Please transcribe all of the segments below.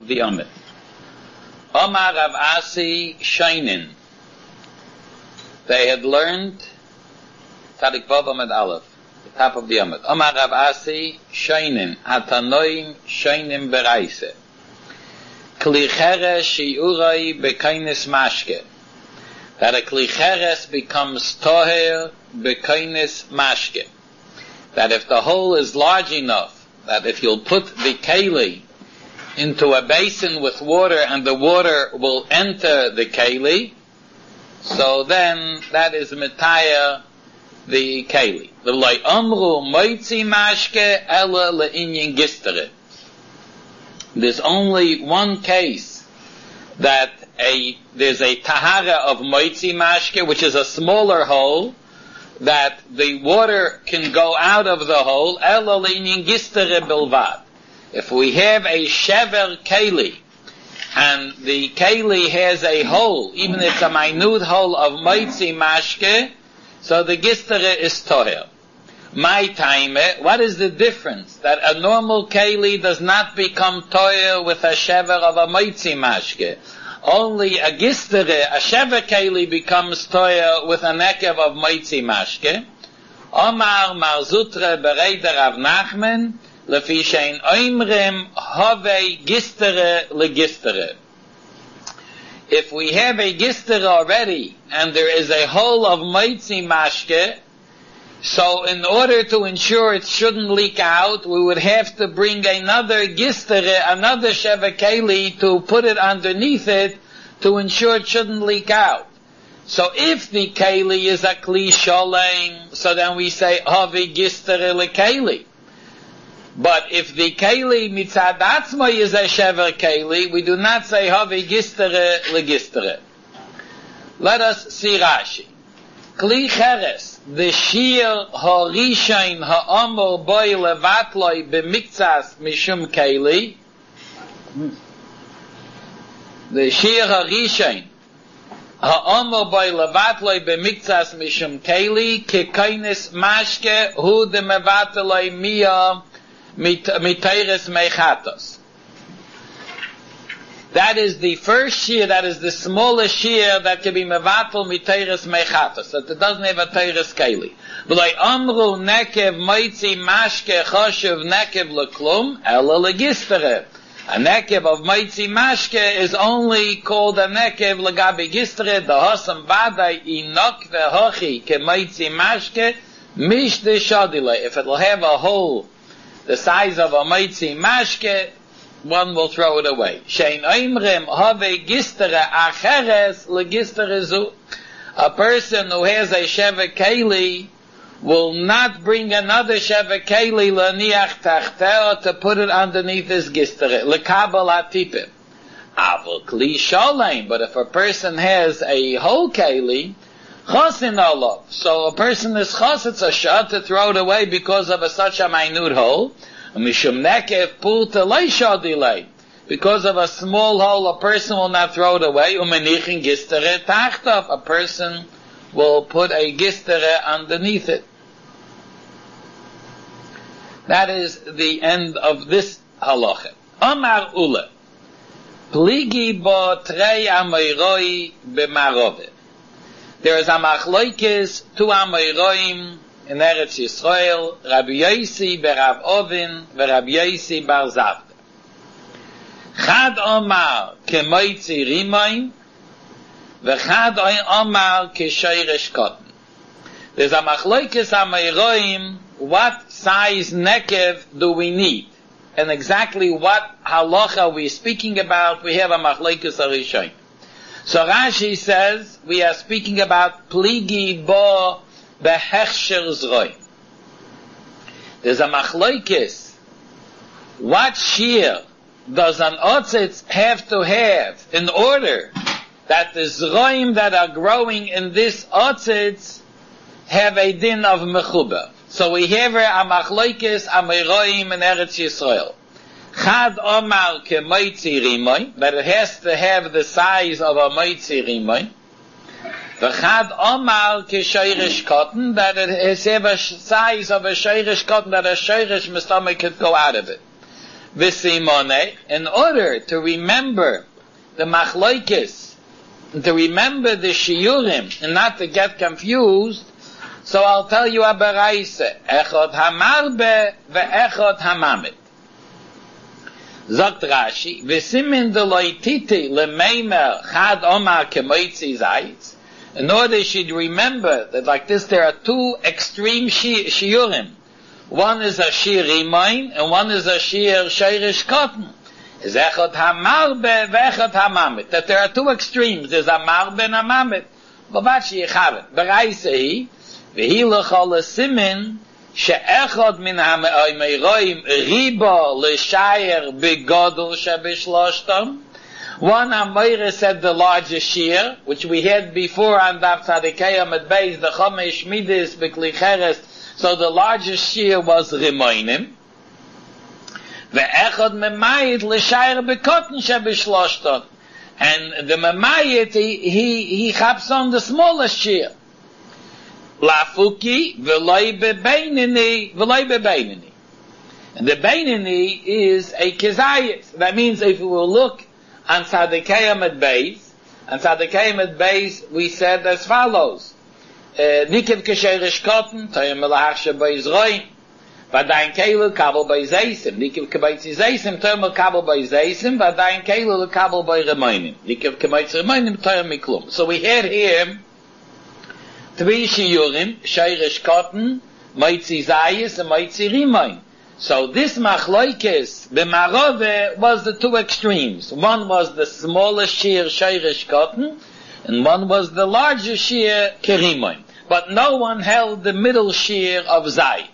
the Amid. Omar Rav Asi Shainin. They had learned Tadik Vav Amid Aleph, the top of the Amid. Omar Rav Asi Shainin. Hatanoim Shainim Bereise. Kli Cheres Shiurai Bekainis Mashke. That a Kli Cheres becomes Toher Bekainis Mashke. That if the hole is large enough, that if you'll put the keli into a basin with water and the water will enter the keli, so then that is mitaya the keli. V'loi amru moitzi mashke ela le'inyin gistere. There's only one case that there's a tahara of moitzi mashke, which is a smaller hole, that the water can go out of the hole, ela le'inyin gistere bilvad. If we have a shever keli, and the keli has a hole, even if it's a minute hole of moitzi mashke, so the gistere is toher. My time, what is the difference? That a normal keli does not become toher with a shever of a moitzi mashke. Only a gistere, a shever keli, becomes toher with a nekev of moitzi mashke. Omar Mar Zutra Bereider Rav Nachman, Lefi shein oimrim have gistere legistere. If we have a gistere already, and there is a hole of moitzi mashke, so in order to ensure it shouldn't leak out, we would have to bring another gistere, another sheva keli, to put it underneath it, to ensure it shouldn't leak out. So if the keli is a kli sholem, so then we say have gistere lekeli. But if the keli mitzad atzma is a shever keli, we do not say havi gistere legistere. Let us see Rashi. Kli cheres, the shir harishain ha'amor boy levatloi b'miktzas mishum keli. The shir harishain ha'amor boy levatloi b'miktzas mishum keli kekainis mashke hu de mevatloi miyah mitayres mechatos. That is the first shear, that is the smallest shear that can be mevatel mitayres mechatos, that it doesn't have a tayres keli. V'loi amru nekev moitzi mashke choshev nekev leklum ela legistere. A nekev of moitzi mashke is only called a nekev legabe gistere, the hosam vadai inok vehochi ke moitzi mashke mish de shodile. If it will have a hole the size of a moitzi mashke, one will throw it away. Shein oimrim have gistere acheres legistere zu. A person who has a sheva keli will not bring another sheva keli laniach tachteo to put it underneath his gistere. Lekabel atipim. Avol kli sholem. But if a person has a whole keli, chosin olav. So a person is chos, it's a shot to throw it away because of such a minute hole. Mishum nekev pulta leishadilei. Because of a small hole, a person will not throw it away. Umenichin gistere tachtov. A person will put a gistere underneath it. That is the end of this halacha. Amar ule. Pligi bo trei amoiroi b'marove. There is a machloikis, two amoiroim in Eretz Yisrael, Rabbi Yosi berav Ovin, Rabbi Yosi bar Zavda. Chad omar kemoitzi rimoin, v'chad omar keshoyresh kotten. There's a machloikis amoiroim, what size nekev do we need? And exactly what halacha we speaking about, we have a machloikis arishoin. So Rashi says, we are speaking about pligi bo behechsher zroim. There's a machloikis. What shear does an otzitz have to have in order that the zroim that are growing in this otzitz have a din of mechuber? So we have a machloikis amiroim in Eretz Yisrael. Chad omar ke moitzi rimoy, that it has to have the size of a moitzi rimoy. V'chad omar ke shoyresh cotton, that it has have a size of a shoyresh cotton, that a shoyresh mistama could go out of it. v'simone, in order to remember the machloikis, to remember the shiurim, and not to get confused, so I'll tell you a baraisa, echot hamarbe ve'echot hamamit. Zogt Rashi, v'simin deloititi lemeimer chad omar kemoitzi zayitz, in order she'd remember that like this there are two extreme shiurim. One is a shir rimain, and one is a shir sheirish cotton. Is echot hamarbe ve'echot hamamit. That there are two extremes. There's a marbe and a mamit. Bavachi yichavet. Baraisa v'hi l'chol simin she'echot min ha'meiroim ribo l'shayer begodol shebishloshtam. One Amoira said the largest shear, which we had before on Daf Tzadikei at base, the Chomesh Midis B'Kli. So the largest shear was Rimoinim. Ve'echad memayit l'shayr bekotten shebishloshton. And the memayit, he chaps on the smallest shear. Lafuki v'loi bebeinini. And the beinini is a kezayis. That means if we will look on Tzadikei at base, we said as follows. Nikiv k'sheirish cotton, toyim melachshe b'izroim, v'adayin keilu kabel b'izeisim, nikiv k'baitzi zeisim, toyim kabel b'izeisim, v'adayin keilu kabel b'remoinim, nikiv k'baitzi remoinim, toyim miklum. So we had here three shiurim, sheirish cotton, moitzi zayis, and moitzi rimoin. So this machloikis b'marove was the two extremes. One was the smallest shear sheirish cotton, and one was the larger shear kerimoin. But no one held the middle shear of zayis.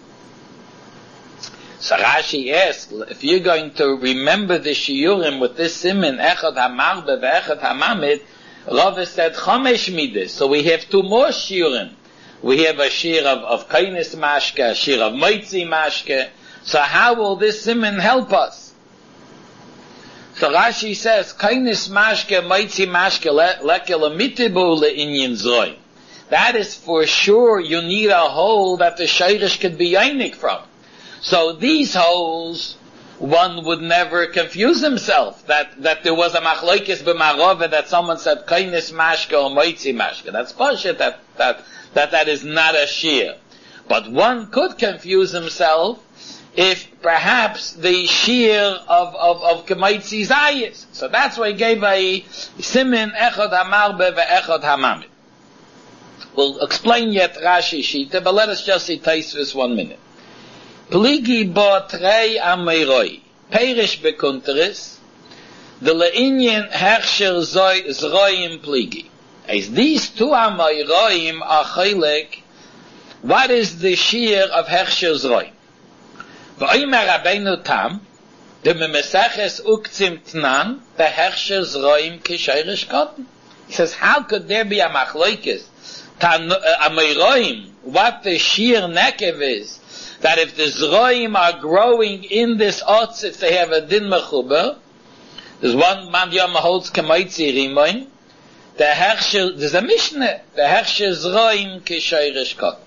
So Rashi asked, if you're going to remember the shiurim with this simin, echad hamarbe ve'echad hamamid, Rava said chomesh midas. So we have two more shiurim. We have a shear of kainis mashke, a shear of moitzi mashke. So how will this simin help us? So Rashi says, kainis mashke, moitzi mashke, lekel amitibu le'inyin zroy. That is for sure you need a hole that the sheirish could be yainik from. So these holes, one would never confuse himself that there was a machloikis b'marove that someone said kainis mashke or moitzi mashke. That's bullshit that is not a shear. But one could confuse himself if perhaps the shear of Kemaitzi Zayis. So that's why he gave a simin echad hamarbe ve'echad hamamid. We'll explain yet Rashi Shita, but let us just see Taisvis 1 minute. Pligi bo trei ameiroi, perish bekunteris, the leinyen hechsher zroim pligi. As these two amayroim are chilek, what is the shear of hechsher zroim? V'oimer Rabbeinu Tam, the memeseches uktzim tnan, the hechsher zroim kisheirish cotton. He says, how could there be a machloikis, amayroim, what the shear nekev is, that if the zroim are growing in this otzitz, they have a din mechuber. There's one man yom holds kemaitzi rimoin. The hechsher, there's a mishnah, the hechsher zroim kisheirish cotton.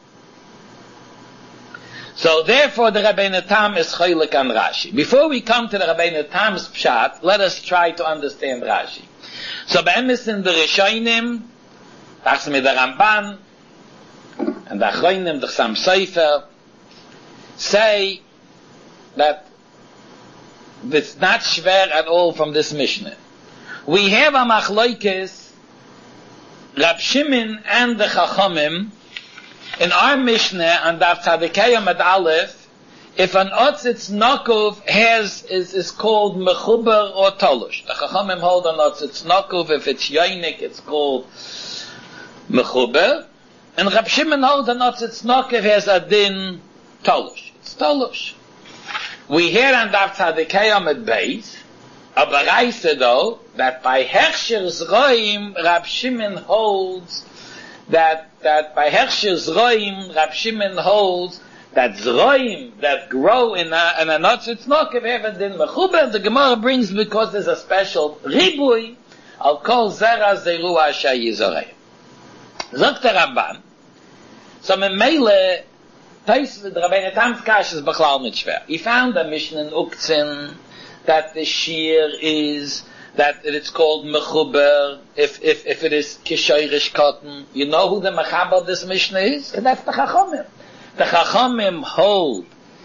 So therefore the Rabbeinu Tam is chaylik on Rashi. Before we come to the Rabbeinu Tam's pshat, let us try to understand Rashi. So be'emes in the Rishonim, tachs mit der Ramban, and the Achronim, the Chassam Sofer, say that it's not schwer at all from this Mishnah. We have a machloikis, Rab Shimon and the Chachamim, in our Mishnah, and Daf Tzadikei Amud Aleph, if an otzitz nokov is called mechuber or tolush. The Chachamim hold an otzitz nokov, if it's yoinik, it's called mechuber, and Rab Shimon hold an otzitz nokov has a din tolush. It's tolush. We hear on Daf Tzadikei Amud Beis, a baraisa though, that by hechsher zroim, Rab Shimon holds that by hechsher zroim, Rab Shimon holds that zroim that grow in a notzitz nokev have a din mechuber. The Gemara brings because there's a special ribui. I'll call zera zeru asher yizorei. Zok the Ramban. So memele the Rabbeinu Tam's Kash is Bechlal mit schwer. He found a Mishnah in Uktzin that the shear is that it's called mechuber if it is kishoirish cotton. You know who the mechaber of this Mishnah is? And that's the Chachamim. The Chachamim hold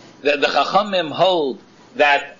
that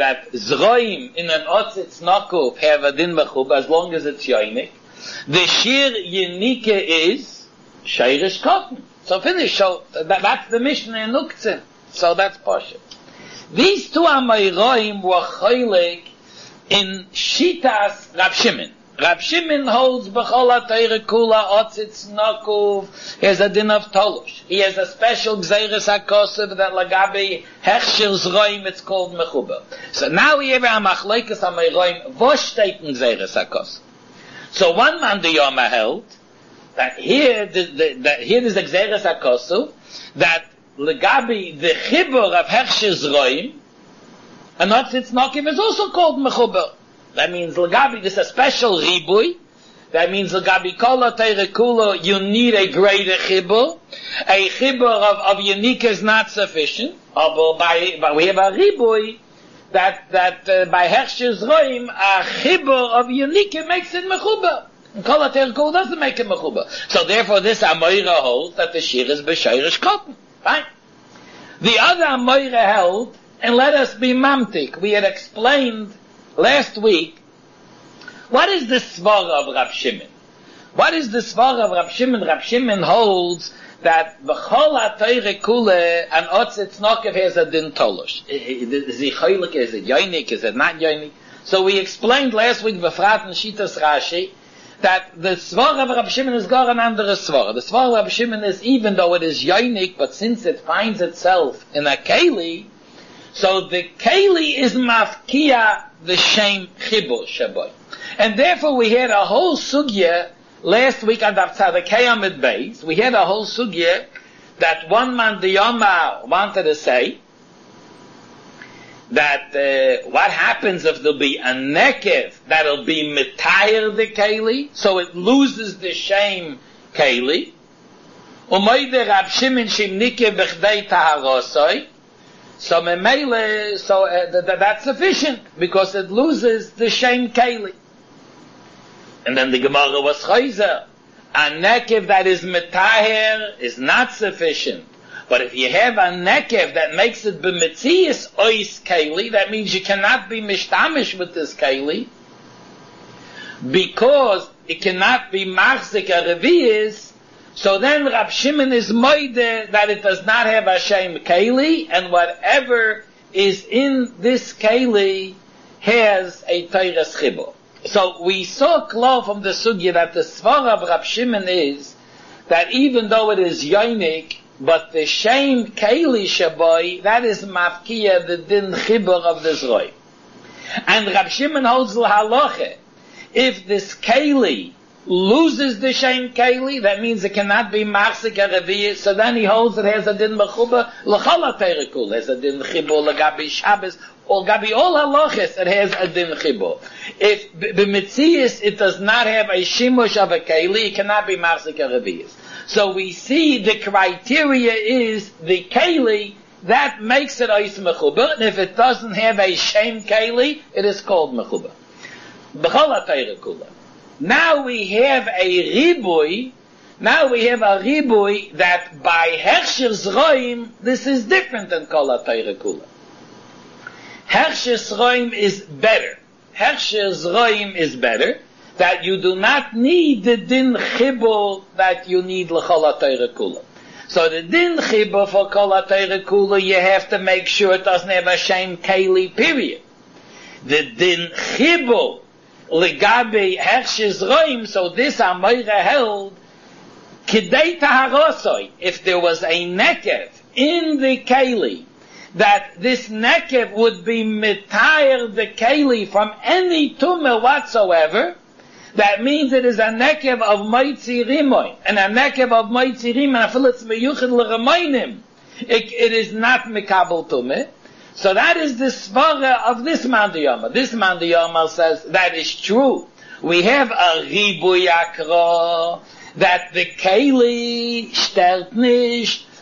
zroim in an otzitz nakuf have a din mechuber as long as it's yoinik. The shear yenike is shoirish cotton. So finish. So that's the Mishnah in Uktzin. So that's Poshet. These two Amayroim were choylek in Shitas Rab Shimon. Rab Shimon holds B'chol HaTorah Kula Otzitz Nakuv. He has a din of Tolush. He has a special Gzeiras HaKosev that Lagabi Hechshir Zroim, it's called Mechuber. So now we have a Machleikas Amayroim, wo steht in Gzeiras HaKosev? So one man the Yoma held that here there's the Gzeiras HaKosev that Legabi, the Chibur of Hechshir Zroim, and Otzitz Nakuv is also called Mechuber. That means Legabi, this is a special Ribui. That means Legabi Kol HaTorah Kula, you need a greater Chibur. A Chibur of Yanika is not sufficient. But we have a Ribui that by Hechshir Zroim, a Chibur of Yanika makes it Mechuber. And Kol HaTorah Kula doesn't make it Mechuber. So therefore this Amoira holds that the Shir is B'Shoirish Cotton. Fine. The other Amoira held, and let us be mamtik, we had explained last week, what is the svara of Rab Shimon? What is the svara of Rab Shimon? Rab Shimon holds that B'chol HaTorah Kula and Otzitz Nakuv has a din tolush. Is it choylek? Is it yoinik? Is it not yoinik? So we explained last week, B'frat and Shitas Rashi, that the svara of Rab Shimon is gar an andere svara. The svara of Rab Shimon is even though it is yoinik, but since it finds itself in a keli, so the keli is mafkia the shem chibur shaboy. And therefore we had a whole sugya last week on Daf Tzadikei Amid Beis. We had a whole sugya that one man the Yoma wanted to say that what happens if there'll be a nekev that'll be mitayir the keli, so it loses the shem keli. Umayde Rab Shimon shimnike b'chdei taharosoi. So that's sufficient because it loses the shem keli. And then the Gemara was chayzer. A nekev that is metaher is not sufficient. But if you have a nekev that makes it b'metzias ois keli, that means you cannot be mishtamish with this keli because it cannot be machzik a revi'is. So then Rab Shimon is moide that it does not have a shem keli, and whatever is in this keli has a teiras chibur. So we saw clear from the sugya that the svara of Rab Shimon is that even though it is yoinik, but the shem keli shaboy, that is mafkia the din chibur of the zroy. And Rab Shimon holds l'haloche, if this keli loses the shem keli, that means it cannot be machzik a revi'ah, so then he holds it has a din mechuba, l'chol HaTorah Kula, has a din chibur, l'gabi Shabbos, or gabi all halachas, it has a din chibur. If b'metzias it does not have a shimush of a keli, it cannot be machzik a revi'ah. So we see the criteria is the keli, that makes it ois mechuba, and if it doesn't have a shem keli, it is called mechuba. B'chol HaTorah Kula. Now we have a ribui that by Hechshir Zroim, this is different than Kol HaTorah Kula. Hechshir Zroim is better. Hechshir Zroim is better, that you do not need the din chibur that you need l'chol HaTorah Kula. So the din chibur for Kol HaTorah Kula, you have to make sure it doesn't have a shem keli, period. The din chibur Legabe Hechshir Zroim, so this Amoira held, Kidei Taharosoi, if there was a nekev in the keli, that this nekev would be mitayir the keli from any tumah whatsoever, that means it is a nekev of Moitzi Rimoy, and a nekev of Moitzi Rimoy, and I feel it's meyuchid l'remoinim, it is not mikabel tumah. So that is the svara of this Mandiyama. This Mandiyama says that is true. We have a ribuy akra that the keli stelt nicht,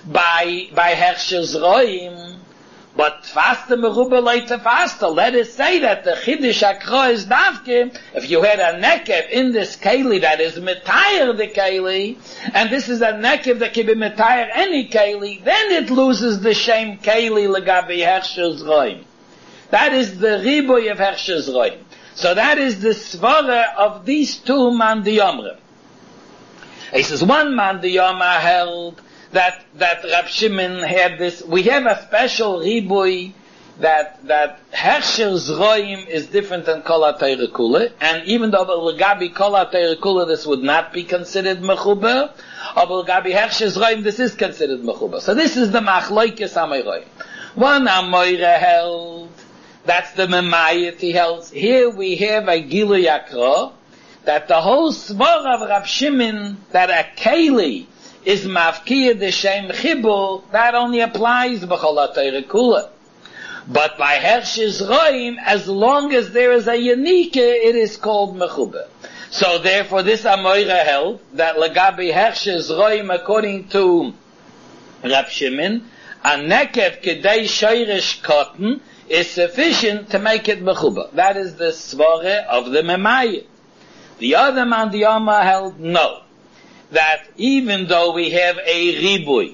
by Hersh's Roim, but faster meruba later faster. Let us say that the Chiddush Akra is Davke, if you had a nekev in this Keli that is Metayr the Keli, and this is a nekev that can be Metayr any Keli, then it loses the shame Keli legabi Hersh's Roim. That is the Riboy of Hersh's Roim. So that is the svara of these two mandiyomrim. He says one mandiyoma held that Rab Shimon had this. We have a special riboy that Hersh's Roim is different than Kol HaTorah Kula, and even though L'gabi Kol HaTorah Kula this would not be considered mechuber, or L'gabi Hersh's Roim this is considered mechuber. So this is the Machloikes Amoyroim. One Amoyre held. That's the Memayit he held. Here we have a Gilui Akra, that the whole svar of Rab Shimon, that a Keli is Mavkiyah the Shem Chibur, that only applies B'chol HaTorah Kula. But by Hersh's Roim, as long as there is a Yanike, it is called Mechuber. So therefore this Amoyra held, that Lagabi Hersh's Roim, according to Rab Shimon, a Nekev Kedei Shoirish Cotton, is sufficient to make it mechuba. That is the svara of the Memayit. The other mandiyama held no. That even though we have a ribui,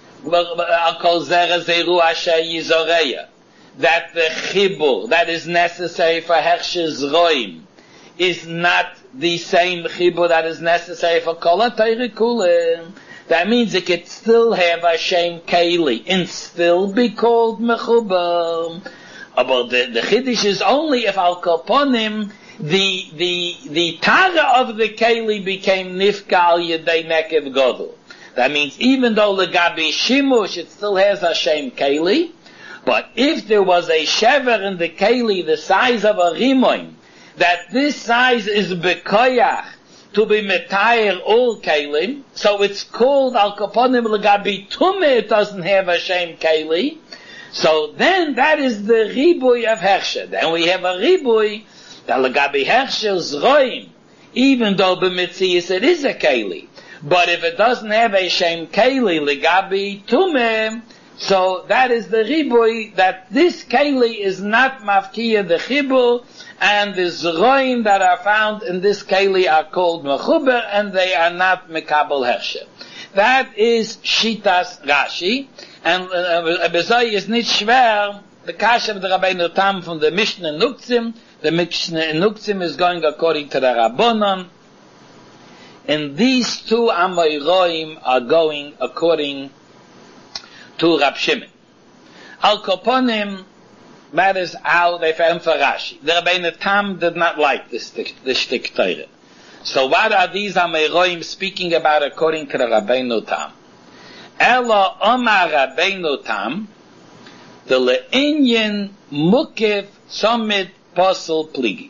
that the chibur that is necessary for Hersh's Roim is not the same chibur that is necessary for Kol HaTorah Kula. That means it could still have a shem keli and still be called mechuba. But the chiddush is only if al kaponim the tara of the keli became nifkal yedei nekev godel. That means even though legabi shimush it still has a shem keli, but if there was a shever in the keli the size of a rimoin, that this size is bekoyach to be metayr all kelim, so it's called al kaponim legabi tume. It doesn't have a shem keli. So then that is the riboy of Hersha. Then we have a riboy that legabi Hersh's Roim, even though b'mitzias it is a keli, but if it doesn't have a shem keli legabi tumeh, so that is the riboy that this keli is not mafkiya the chibur, and the zroim that are found in this keli are called mechuber, and they are not mekabel Hersha. That is Shitas Rashi, and Bezoi is nicht schwer, the Kasha of the Rabbeinu Tam from the Mishnah Nuktzim. The Mishnah Nuktzim is going according to the Rabbonon, and these two Amoyroim are going according to Rab Shimon. Al Koponim, that is how they found for Rashi. The Rabbeinu Tam did not like this shtik Torah. So what are these Amoyroim speaking about according to the Rabbeinu Tam? Ela Omar Rabbeinu Tam, the Le'inyan Mukev Tzomit Posel Pligi.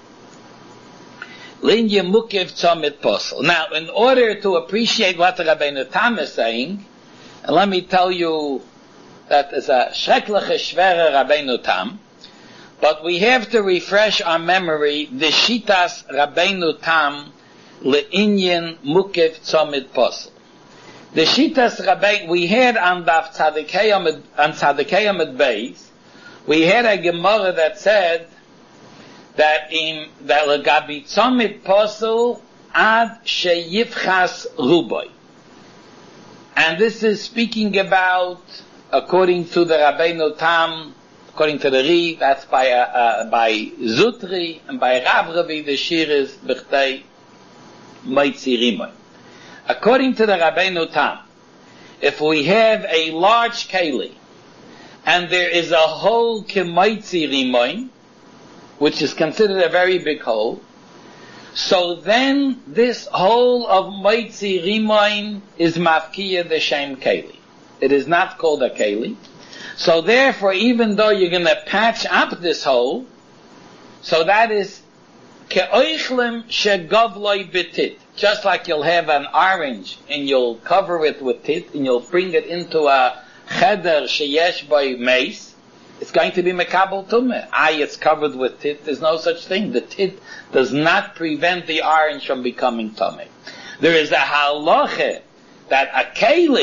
Le'inyan Mukev Tzomit Posel. Now, in order to appreciate what the Rabbeinu Tam is saying, and let me tell you that is a Shrekliche Shvere Rabbeinu Tam, but we have to refresh our memory the Shitas Rabbeinu Tam Le'inyan Mukev Tzomit Posel. The Shitas Rabbeinu, we had on Daf Tzadikei Amud Beis, we had a Gemara that said that Legabi Tzomit Posel Ad Sheyifchas Ruboy. And this is speaking about, according to the Rabbeinu Tam, according to the Ri, that's by Zutri, and by Rav Ravi, the Shir is B'chtei Moitzi Rimoy. According to the Rabbeinu Tam, if we have a large keli, and there is a whole Kemoitzi Rimoy, which is considered a very big hole, so then this whole of Moitzi Rimoy is Mafkiya the Shem Keli. It is not called a keli. So therefore, even though you're going to patch up this hole, so that is Ke'oichlem Shegavloi Betit. Just like you'll have an orange and you'll cover it with tit and you'll bring it into a cheder sheyesh by mace, it's going to be mekabel tumeh. It's covered with tit. There's no such thing. The tit does not prevent the orange from becoming tumeh. There is a halacha that a keli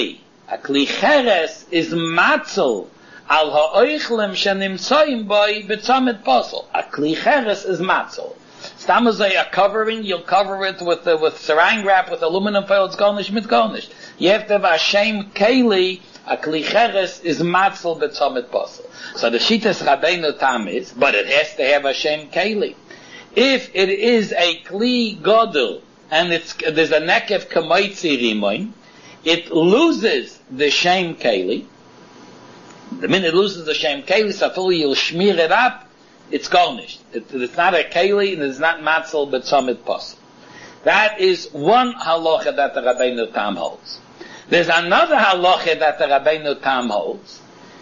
A kli cheres is matzel al ha'oichlem shenimtsoim boi b'tzomet posel. A kli cheres is matzel. Stamazay a covering, you'll cover it with saran wrap, with aluminum foil, it's garnish mit garnish. You have to have a shem keli, a kli cheres is matzel b'tzomet posel. So the Shitas Rabbeinu Tam is, but it has to have a shem keli. If it is a kli godel, and there's a nekev kamoitzi rimoin, it loses the shem keli. The minute it loses the shem keli, so you'll smear it up, it's garnished. It's not a keli, and it's not matzel, but summit posel. That is one halacha that the Rabbeinu Tam holds. There's another halacha that the Rabbeinu Tam holds,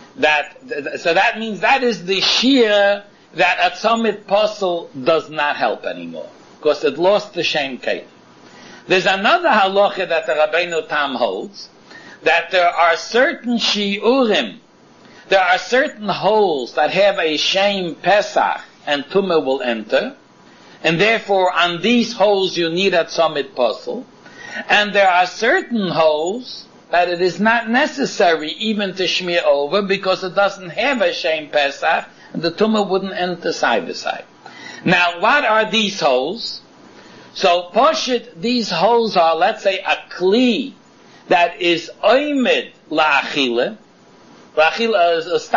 so that means that is the shear that at summit posel does not help anymore, because it lost the shem keli. There's another halacha that the Rabbeinu Tam holds, that there are certain shiurim, there are certain holes that have a shem pesach and tumah will enter, and therefore on these holes you need at summit posel, and there are certain holes that it is not necessary even to smear over because it doesn't have a shem pesach and the tumah wouldn't enter side by side. Now what are these holes? So poshit, these holes are, let's say, a kli that is oimid la'achile. La'achile is a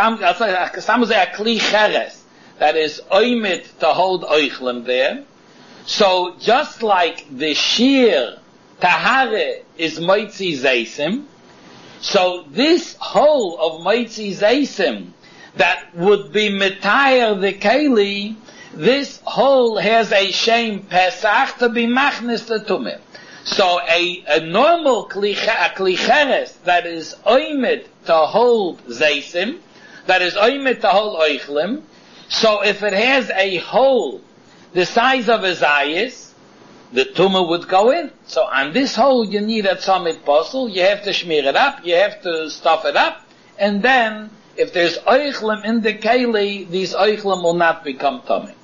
kli cheres that is oimid to hold oichlem there. So just like the sheer tahare is moitzi zeisim, so this hole of moitzi zeisim that would be mitayar the keli, this hole has a shem pesach to be machnis the tumah. So a normal kli cheres that is oimid to hold zeisim, that is oimid to hold oichlem, so if it has a hole the size of a zayis, the tumah would go in. So on this hole you need a summit posel, you have to smear it up, you have to stuff it up, and then if there's oichlem in the keli, these oichlem will not become tummy.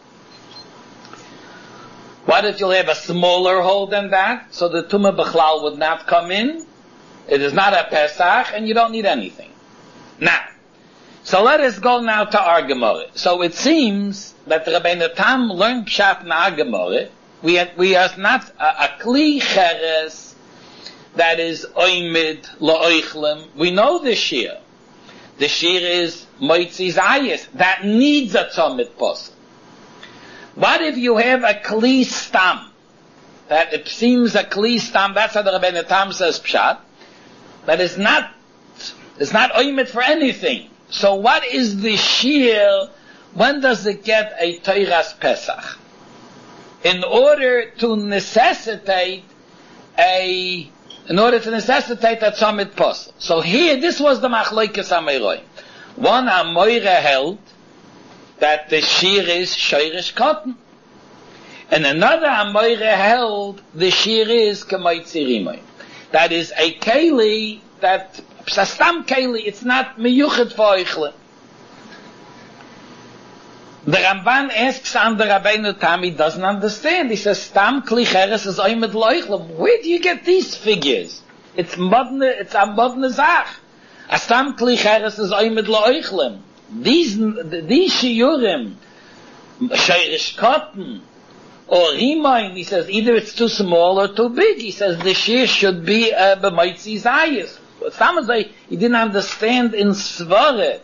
What if you'll have a smaller hole than that, so the tumah b'chlal would not come in? It is not a pesach, and you don't need anything. Now, so let us go now to our Gemara. So it seems that the Rabbeinu Tam learned pshat in our Gemara. We are not a kli cheres that is oimid la'oichlem. We know the shear. The shear is moitzi zayis that needs a tzomit posel. What if you have a kli stam? That it seems a kli stam, that's how the Rabbeinu Tam says pshat, that is not oimid for anything. So what is the shear? When does it get a Teiras Pesach? In order to necessitate a tzomit posel. So here, this was the Machlokes Amoraim. One Amoira held that the shear is shoirish cotton, and another Amoira held the shear is kemoitzi rimoin. That is a keli that stam keli. It's not miyuchet for oichlem. The Ramban asks on the Rabbeinu Tam, he doesn't understand. He says, Stam kli cheres is oimid loichlem. Where do you get these figures? It's a modne zach. A stam kli cheres is oimid loichlem. These shiurim, sheirish cotton, or rimoin, he says, either it's too small or too big. He says, the shear should be b'moitzi zayis. Samazay, he didn't understand in Svare.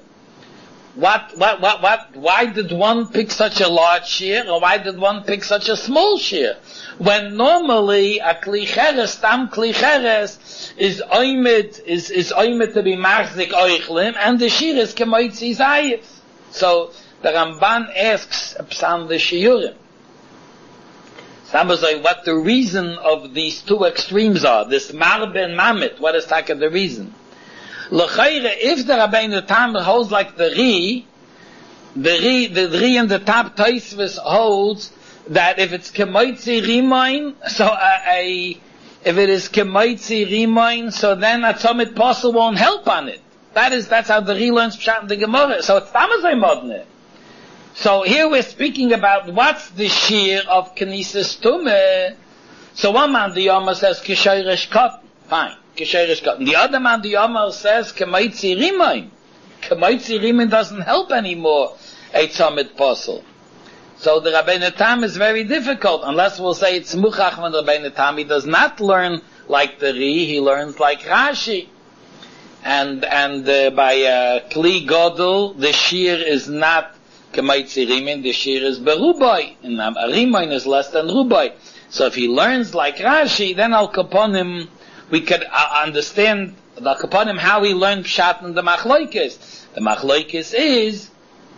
Why did one pick such a large shear, or why did one pick such a small shear? When normally a kli cheres, tam kli cheres, is oimid to be machzik oichlem, and the shear is kemoitzi zayis. So the Ramban asks Psan the shiurim. Samazai, what the reason of these two extremes are? This marbe and mamit, what is the reason? L'chayre, if the Rabbeinu Tam holds like the Ri in the top Tosfos holds that if it's kemoitzi rimoin, so if it is kemoitzi rimoin, so then a tzomit posel won't help on it. That's how the Ri learns pshat in the Gemara. So it's tamazay modne. So here we're speaking about what's the shear of Knesses Tumeh. So one man the Yoma says kishoirish cotton. Fine. Kesherish Katan. The other man, the Yomar, says, Kemaitzi Rimain. Kemaitzi Rimain doesn't help anymore, a Tzomit Posel. So the Rabbeinu Tam is very difficult, unless we'll say it's Muchach when the Rabbeinu Tam, he does not learn like the Ri, he learns like Rashi. And by Kli Godel, the Shir is not Kemaitzi Rimain, the Shir is Berubai, and Rimain is less than Rubai. So if he learns like Rashi, then Al Kaponim, we could understand Al Kaponim how he learned Pshat and the Machloikis. The Machloikis is,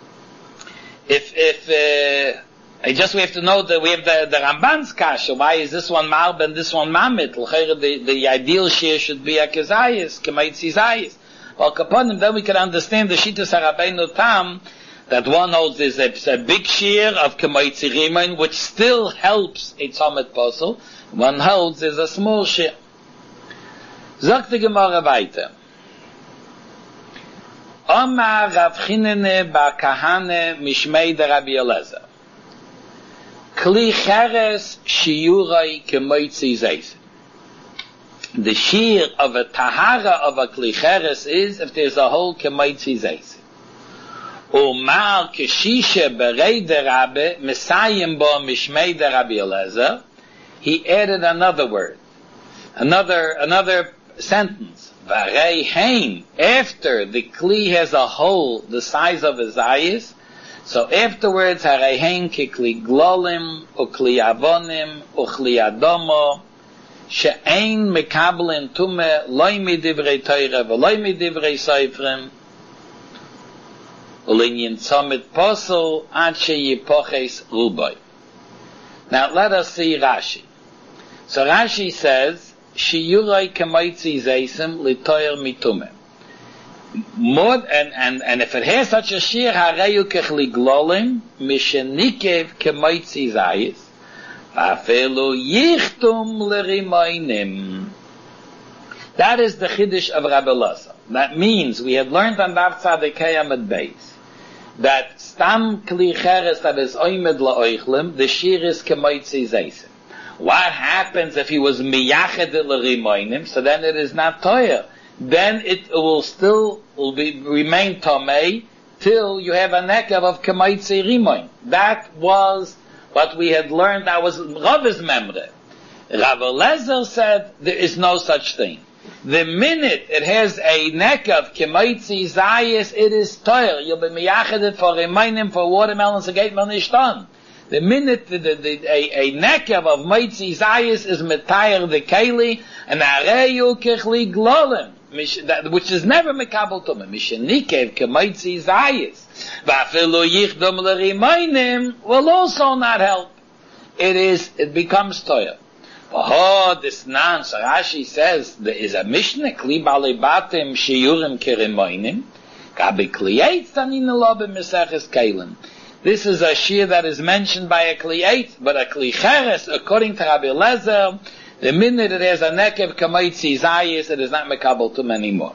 we have to know that we have the Ramban's Kasha. Why is this one Marb and this one Mamit? The ideal share should be a Kezayis, Kemaitzi Zayis. Well, Kaponim, then we can understand the Shittas HaRabbeinu Tam, that one holds is a big share of Kemaitzi Rimain, which still helps a Tzomet Posel. One holds is a small share. Sagt die Gemara weiter. Omar Rav Chinene bar Kahane mishmei der Rabbi Eliezer. Kli cheres shiurai kemaitzi zeis. The shear of a tahara of a kli cheres is if there's a whole kemaitzi zeis. Umar keshisha berei der Rabbi mesayim bo mishmei der Rabbi Eliezer. He added another word, another sentence. Varei hein, after the kli has a hole the size of a zayis, so afterwards harei hein ki kli glolim u kli avonim u kli adomo she'ein mekabelin tume loy midivrei teire v'loy midivrei seifrim ulinyin tzomit posel ad sheyipoches rubai. Now let us see Rashi. So Rashi says Shiyurai kemaitzi zeisim litoyer mitume. More and if it has such a shir, hareyu kechli glolim mishenikev kemaitzi zayis afelu yichtum lerimainim. That is the chiddush of Rabbi Eliezer. That means we have learned on Daf Tzadikei Amud Beis that stam kli cheres that is oimed laoichlim, the shir is kemaitzi zeisim. What happens if he was miyached l'rimoinim? So then it is not toyer. Then it will still remain tomei till you have a nekev of kemaitzi rimoin. That was what we had learned. That was Rav's memre. Rav Eliezer said there is no such thing. The minute it has a nekev kemaitzi zayis, it is toyer. You'll be miyached for rimoinim for watermelons and gate manishtan. The minute a nekev of Meitzi Zayis is metayr the keli and areyu kechli glolim, which is never mekabel tumah. Mishenikev kemeitzi Zayis va'afilu yichdom l'rimainim will also not help. It becomes toya. This nan, so Rashi says there is a mishnah kli balibatim shiurim kerimainim gabi kliyetz tanin lo b'meseches kelim. This is a shir that is mentioned by a kli 8, but a kli cheres, according to Rabbi Eliezer, the minute it has a nekev kemaitzi zayis, it is not mekabel tum anymore.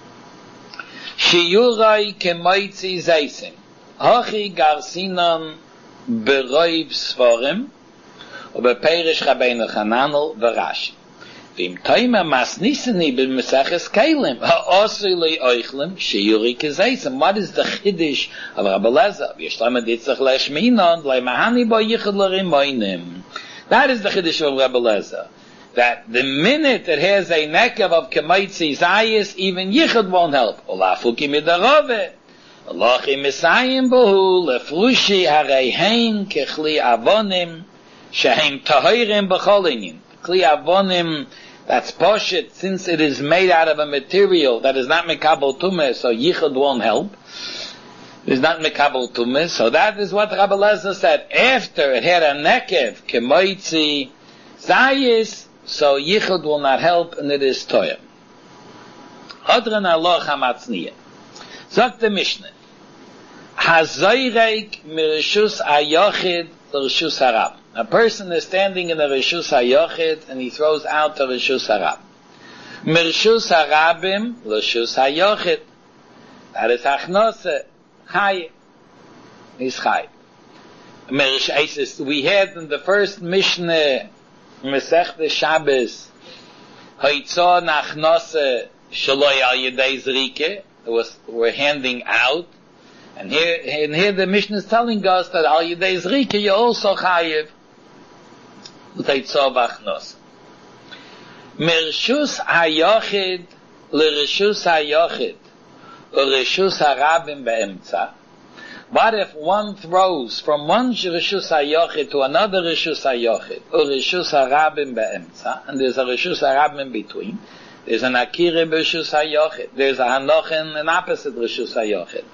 Shiyurai kemaitzi zaysim. Hachi garsinon beroiv svarim, ubeperish Rabbeinu Chananel v'Rashi. V'im toimer masnisani b'meseches kelim, ha'osri le'oichlim, sheyuri kezeisim. What is the chiddush of Rabbi Eliezer? V'yishlam editzach le'shminon, le'mahani bo yichud l'rimoinim. That is the chiddush of Rabbi Eliezer. That the minute it has a nekev of kemaitzi zayis, even yichud won't help. Olafuki midarove. Alochi misayim bohu, lefrushi hareihein kechli avonim, shehem tahirim b'cholinin. Kli avonim, that's poshit, since it is made out of a material that is not mekabel tumeh, so yichud won't help. It is not mekabel tumeh, so that is what Rabbi Eliezer said. After it had a nekev, kemoitzi, zayis, so yichud will not help, and it is toya. Hadran aloch hamatzniya. Sagt the Mishnah, hazoyrek mirishus ayochid l'rishus harab. A person is standing in the Rishus HaYochid and he throws out the Rishus HaRab. Mirshus HaRabim, Rishus HaYochid. That is Achnose, Chay. He's Chay. We had in the first Mishnah, Masechta Shabbos, Haitzah nachnase shaloi al yedei zrike. We're handing out. And here the Mishnah is telling us that al yedei zrike you also chayiv. Haitzah v'achnase. Mershus hayachid l'reshus hayachid u'reshus harabim be'emtza. What if one throws from one reshus hayachid to another reshus hayachid u'reshus harabim be'emtza, and there's a reshus harabim in between? There's an akira b'reshus hayachid. There's a hanoch in an opposite reshus hayachid,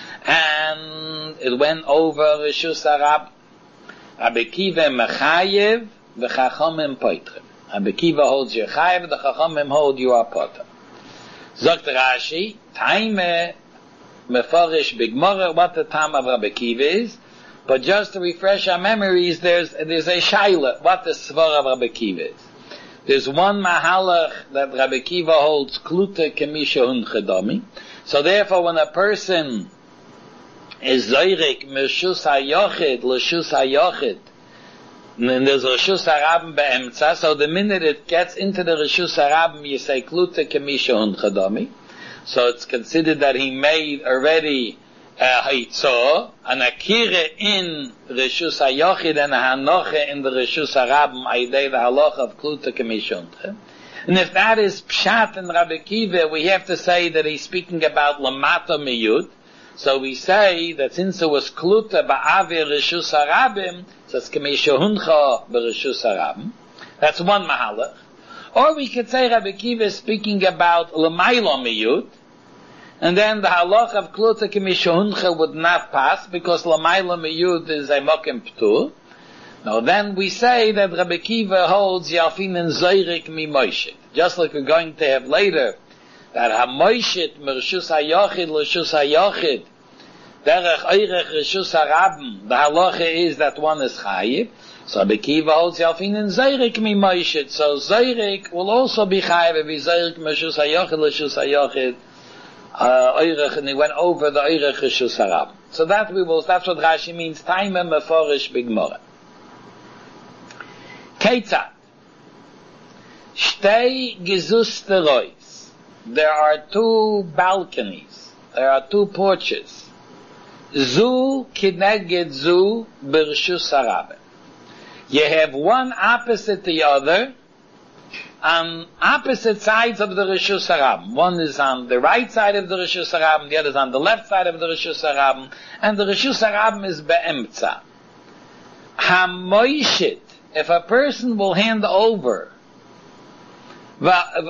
and it went over reshus harab. Rabbi Kiva mechayev v'chachamim poitrim. Rabbi Kiva holds you chayev, the Chachamim hold you are potter. Zokt Rashi, Taime mefarish b'Gemara, what the time of Rabbi Kiva is, but just to refresh our memories, there's a shaila, what the svar of Rabbi Kiva is. There's one mahalach that Rabbi Kiva holds kluta kemisha unchedami. So therefore, when a person is zoyrek meshus hayachid l'shus hayachid, and there's Reshus Harabim be'emtza, so the minute it gets into the Reshus Harabim, you say Kluta Kemisha Unchadami. So it's considered that he made already Haitzah, an Akira in Reshus HaYochid and a Hanoche in the Reshus Harabim, Aidei the Halacha of Kluta Kemisha Unchadami. And if that is Pshat in Rabbi Kiva, we have to say that he's speaking about Lamata Miyud. So we say that since it was Kluta Ba'avir Reshus Harabim, so it's Kemisha Huncha B'Reshus Harabim. That's one mahalach. Or we could say Rabbi Kiva is speaking about L'mayla Miyud, and then the halach of Kluta Kemisha Huncha would not pass, because L'mayla Miyud is a Mokim P'tur. Now then we say that Rabbi Kiva holds Yalfin and Zayrik Mi Moishit. Just like we're going to have later, that HaMoishit Mershus HaYochid L'Shus HaYochid Derech Eirech Reshus Harabim, the halacha is that one is chayiv. So Rabbi Kiva holds Yalfin and Zayrik Mi Moishit. So Zayrik will also be chayiv if he's Zayrik Mershus HaYochid L'Shus HaYochid Eirech, and he went over the Eirech Reshus Harabim. So that's what Rashi means, Taime Meforish B'Gemara. Keitzat Shtei Gezusterois. There are two balconies. There are two porches. Zu kineged zu b'Reshus Harabim. You have one opposite the other on opposite sides of the Reshus Harabim. One is on the right side of the Reshus Harabim, the other is on the left side of the Reshus Harabim, and the Reshus Harabim is be'emtza. HaMoishit, if a person will hand over a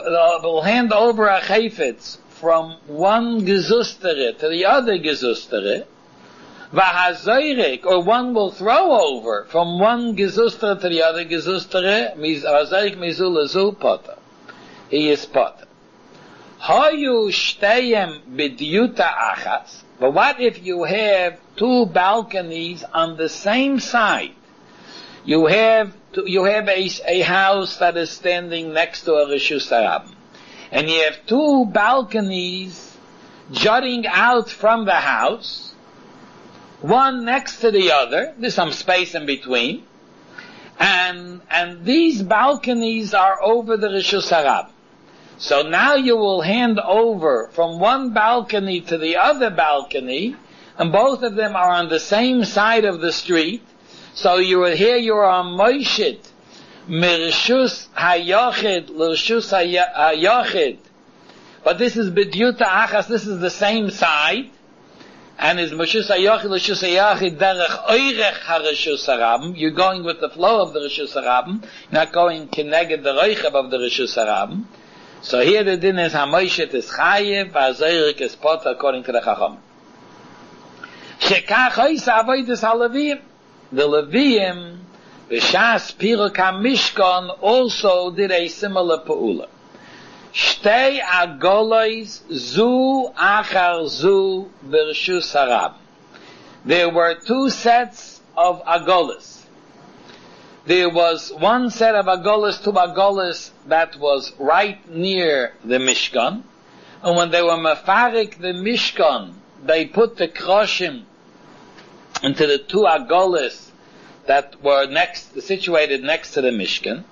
chayfetz from one gezustere to the other gezustere, v'hazoyrek, or one will throw over from one gezustere to the other gezustere, hazoyrek mizul lezu potter. He is potter. Hayu shteyem b'diyuta achas. But what if you have two balconies on the same side? You have a house that is standing next to a Reshus Harabim, and you have two balconies jutting out from the house, one next to the other. There's some space in between, and these balconies are over the Reshus Harabim. So now you will hand over from one balcony to the other balcony, and both of them are on the same side of the street. So you are on Moishit, Mershus HaYochid, L'Reshus HaYochid. But this is B'dyuta Achas, this is the same side. And is Mershus HaYochid, L'Reshus HaYochid, Derech Oirech HaReshus Harabim. You're going with the flow of the Reshus Harabim, not going Keneged the Reichab of the Reshus Harabim. So here the din is HaMoishit is Chayev, HaZoyrek is Pot, according to the Chacham. Shekach Oisa Avodas HaLeviyim. The Leviim, B'shas Piruk HaMishkan, also did a similar pa'ula. Shtei agolos zu achar zu b'Reshus Harabim. There were two sets of agolos. There was one set of agolos, two agolos, that was right near the Mishkan. And when they were mefarik the Mishkan, they put the kroshim into the two agolos that were situated next to the Mishkan.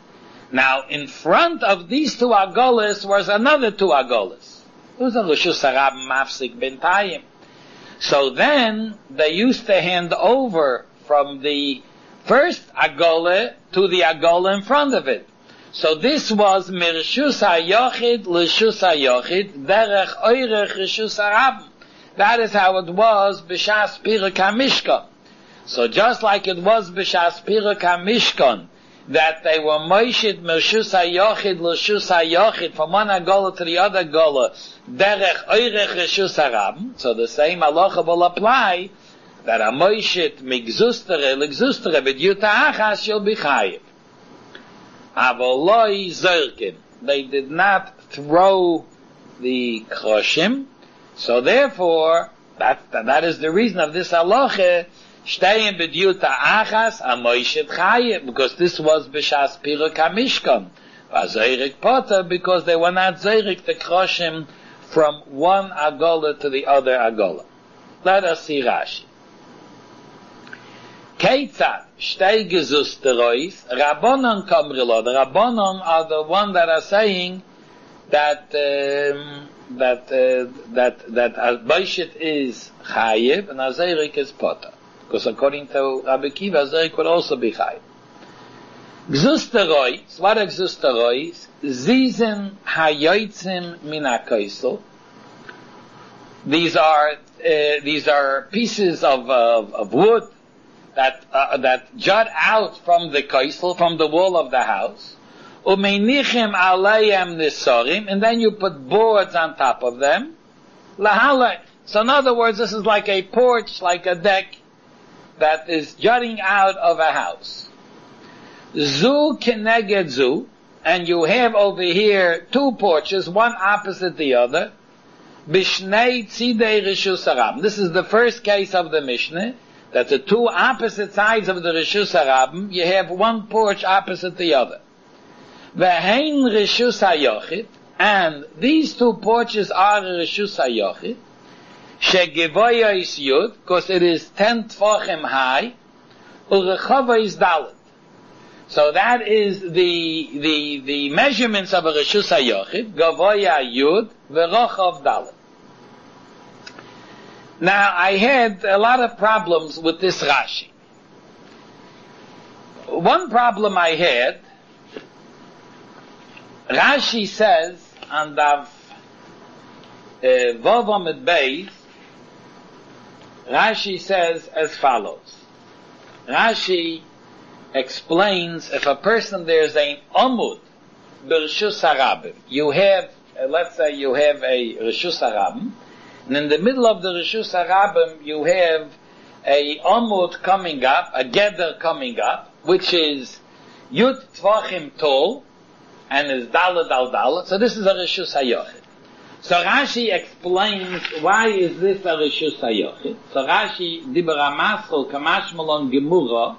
Now, in front of these two agolas was another two agolas. It was a Rishus Harabim Mafsik Bintayim. So then, they used to hand over from the first agola to the agola in front of it. So this was Mirshus HaYochid L'Shus HaYochid Derech Oirech Rishus Harabim. That is how it was B'Shas Piruk HaMishkan. So just like it was B'Shas Piruk HaMishkan, that they were Moishid Mirshus HaYochid L'Shus HaYochid from one agola to the other agola Derech Oirech Rishus Harabim. So the same halacha will apply, that a Moishid Migzustere L'Gzustere B'Dyuta Achas shall be Chayiv. Avoloi Zerkin. They did not throw the Kroshim. So therefore, that is the reason of this halacha, Shteim B'Dyuta Achas, a Moishid Chayiv, because this was B'Shas Piruk HaMishkan. V'Zeirik Potter, because they were not Zeirik the Kroshim from one agola to the other agola. Let us see Rashi. Keitzad shtei gezusterois Rabbanon kamrilo. The Rabbanon are the one that are saying that Boishit is chayiv and Azerik is potter. Because according to Rabbi Kiva, Azerik would also be chayiv. Gzusterois, what are gzusterois? Zizen hayoitzim min hakoisel. These are pieces of wood that jut out from the kaisel, from the wall of the house. Umeinichem aleihem nisorim, and then you put boards on top of them. Lahalech. So in other words, this is like a porch, like a deck that is jutting out of a house. Zu keneged zu, and you have over here two porches, one opposite the other. Bishnei tzidei Rishus Harabim. This is the first case of the Mishnah, that the two opposite sides of the Rishus Harabim, you have one porch opposite the other. V'hein Rishus HaYochid, and these two porches are Rishus HaYochid, shegevoya is yud, because it is 10 tfachim high, urechava is dalet. So that is the measurements of a Rishus HaYochid, gavoya yud, v'rochav dalet. Now, I had a lot of problems with this Rashi. One problem I had, Rashi says on Dav Vav Amud Beis, Rashi says as follows. Rashi explains, if a person, there's an Amud, B'Rishus Harabim. You have, let's say you have a Rishus Harabim, and in the middle of the Rishus Harabim, you have a Amud coming up, a Geder coming up, which is Yud Tvachim tall, and is Dalet al Dalet. So this is a Rishus HaYochid. So Rashi explains, why is this a Rishus HaYochid? So Rashi, Diber HaMaschel, Kamash Malon Gemura.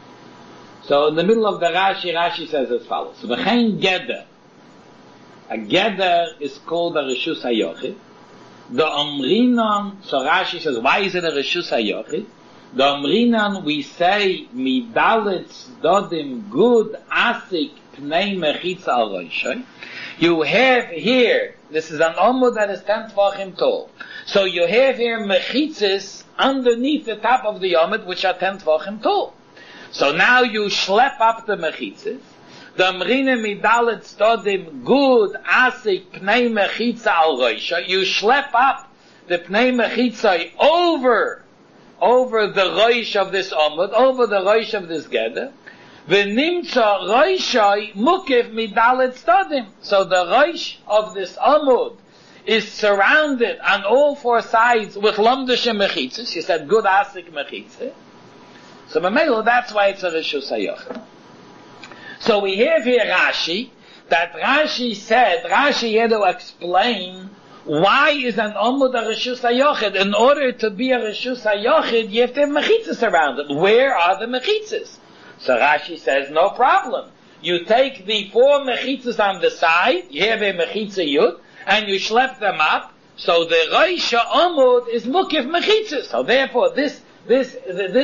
So in the middle of the Rashi says as follows. V'chein Geder. A Geder is called a Rishus HaYochid. The Omrinon, so Rashi says, why is it a Rishus HaYochid? The Omrinon, we say, Midalet Dodim Gud Asik Pnei Mechitza Al Roishay. You have here, this is an Omud that is 10 Tvachim tall. So you have here Mechitzas underneath the top of the Omud, which are 10 Tvachim tall. So now you schlep up the Mechitzas. The Amrina Midalet Stodim Gud Asik Pnei Mechitza Al Roisha. You schlep up the Pnei Mechitza over the Roish of this Omud, over the Roish of this Geder. V'nimtza Roishai Mukif Midalet Stodim. So the Roish of this Omud is surrounded on all four sides with Lamdash Mechitzas. She said Gud Asik Mechitza. So Mamelo, that's why it's a Rishus HaYochid. So we have here Rashi, that Rashi had to explain why is an Omud a Rishus HaYochid. In order to be a Rishus HaYochid, you have to have Mechitzas around it. Where are the Mechitzas? So Rashi says, no problem. You take the four Mechitzas on the side, you have a Mechitza Yud, and you schlep them up, so the Roisha Omud is Mukif Mechitzas. So therefore, this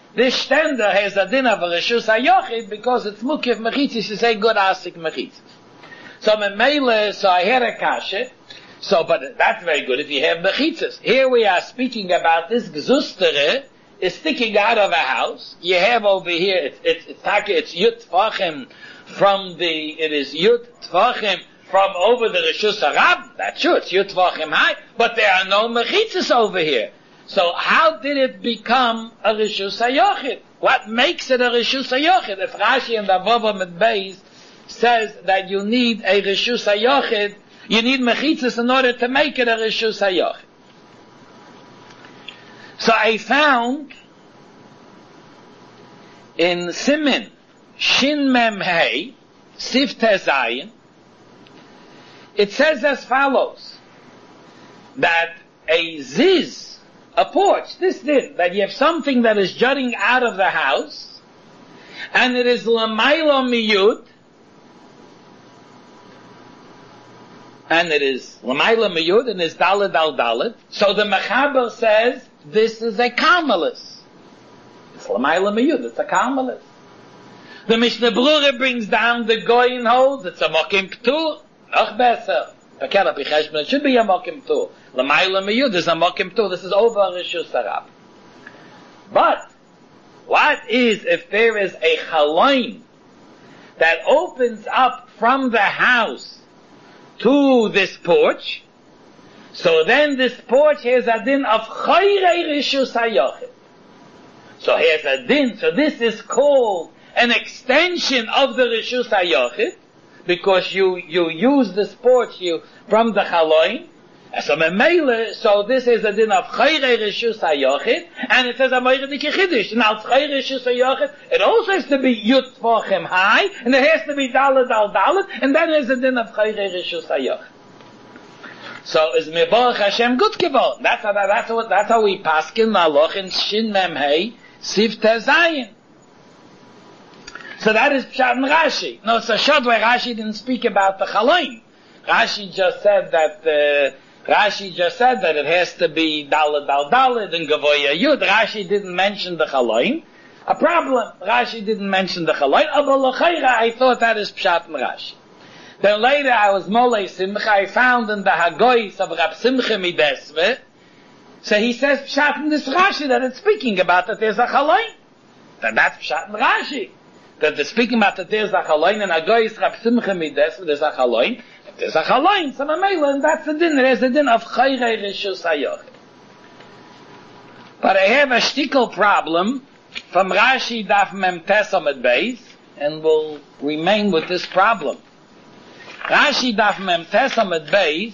This stender has a din of a reshus hayochid because it's mukif mechitzis, you say good asik mechitzis. So memele, so I had a kasha, so, but that's very good if you have mechitzis. Here we are speaking about this gzustere is sticking out of a house. You have over here, it's yut tvachim from it is yut tvachim from over the reshus harab. That's true, it's yut tvachim high, but there are no mechitzis over here. So how did it become a reshus hayochid? What makes it a reshus hayochid? If Rashi and the Vava mit Beis says that you need a reshus hayochid, you need mechitzas in order to make it a reshus hayochid. So I found in Simin Shin Mem Hey Sif Tezayin, it says as follows, that a ziz, a porch, this did, that you have something that is jutting out of the house, and it is lamaylo miyud, and it is lamaylo miyud, and it's daled al daled. So the Mechaber says, this is a karmelis. It's lamaylo miyud, it's a karmelis. The Mishnah Brura brings down the Goyin holds, it's a mokim ptur, noch besser. It should be a mokim ptur. L'mayla miyud is a mokim ptur. This is over reshus harab. But what is if there is a chaloin that opens up from the house to this porch? So then this porch has a din of chayrei reshus hayochid. So here's a din. So this is called an extension of the reshus hayochid, because you use this porch from the chaloin. So this is a din of chayrei reshus hayochid, and it says a moiredik chiddush. Now chayrei reshus hayochid, it also has to be yut tvachim high, and it has to be daled al daled, and that is a din of chayrei reshus hayochid. So is mevarach Hashem good geworden. That's how we paskin maloch in Shin Mem Hey Sif Tezayin. So that is Pshat and Rashi. No, it's a shot where Rashi didn't speak about the chaloin. Rashi just said that it has to be daled al daled and gavoya yud. Rashi didn't mention the chaloin. A problem. Rashi didn't mention the chaloin. But I thought that is Pshat and Rashi. Then later I was Molei Simcha. I found in the Hagoyis of Rab Simcha Midesve. So he says Pshat in this Rashi that it's speaking about that there's a chaloin. That's Pshat and Rashi. That they're speaking about that there's a chaloin, and Hagoyis Rab Simcha Midesve, there's a chaloin. There's a chaloin, so and that's the din. There's the din of chayrei reshus hayochid. But I have a shtickle problem from Rashi Daf Mem Tes Amud Beis, and we'll remain with this problem. Rashi Daf Mem Tes Amud Beis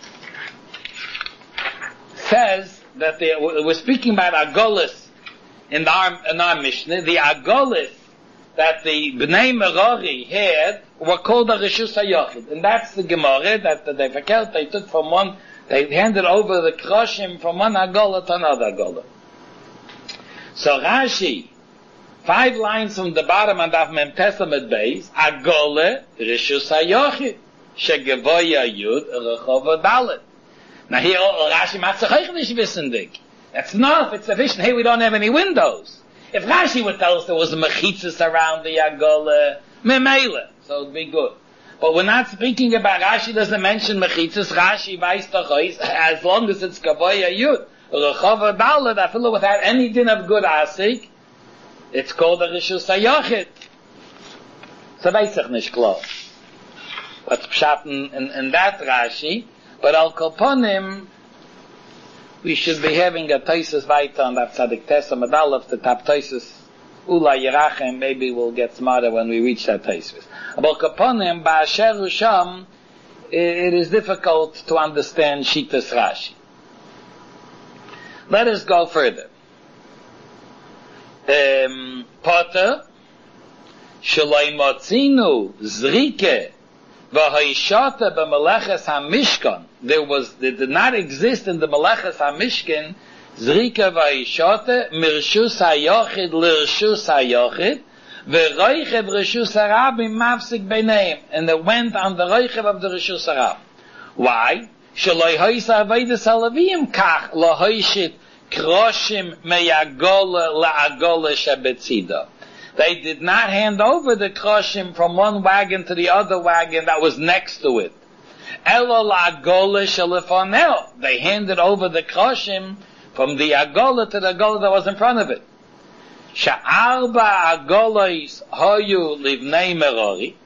says that we're speaking about Agolis in our Mishnah. The Agolis that the Bnei Merari had were called a Reshus HaYochid. And that's the Gemara that they took from one, they handed over the Kroshim from one Agola to another Agola. So Rashi, 5 lines from the bottom and Daf Mem Tes Amud Beis, Agola Reshus HaYochid, Shegevoya Yud Rechova Dalet. Now here Rashi Matzachayich nicht wissendig. That's enough, it's sufficient. Hey, we don't have any windows. If Rashi would tell us there was a mechitzas around the Agola, memela, so it'd be good. But we're not speaking about, Rashi doesn't mention mechitzas, Rashi weiß doch as long as it's Gavoya Yud, Rechova Dalet, I feel without any din of good asik, it's called a Reshus HaYochid. So weiß ich nicht klar. What's pshat in that Rashi, but al kolponim, we should be having a Taisus weiter on that Tzadik Tesa Medalef, the Tap Taisus Ula Yerachem, maybe we'll get smarter when we reach that Taisus. But Kaponim, Ba'asher Usham, it is difficult to understand Shitas Rashi. Let us go further. Potter, Shaloi Motzinu, Zrike, V'hoishata b'meleches HaMishkan. There did not exist in the meleches HaMishkan, Zrika v'hoishata, mirshus HaYochid l'rshus HaYochid, v'roichev reshus HaRabim mafsik b'neim. And it went on the roichev of the reshus HaRab. Why? Shaloi hoisa aveidas halavim kach lo hoishit kroshim meyagola la'agola shebetzida. They did not hand over the kroshim from one wagon to the other wagon that was next to it. Elo la'agola shelefonel. They handed over the kroshim from the agola to the agola that was in front of it. Sha'arba agolos hoyu livnei Merori.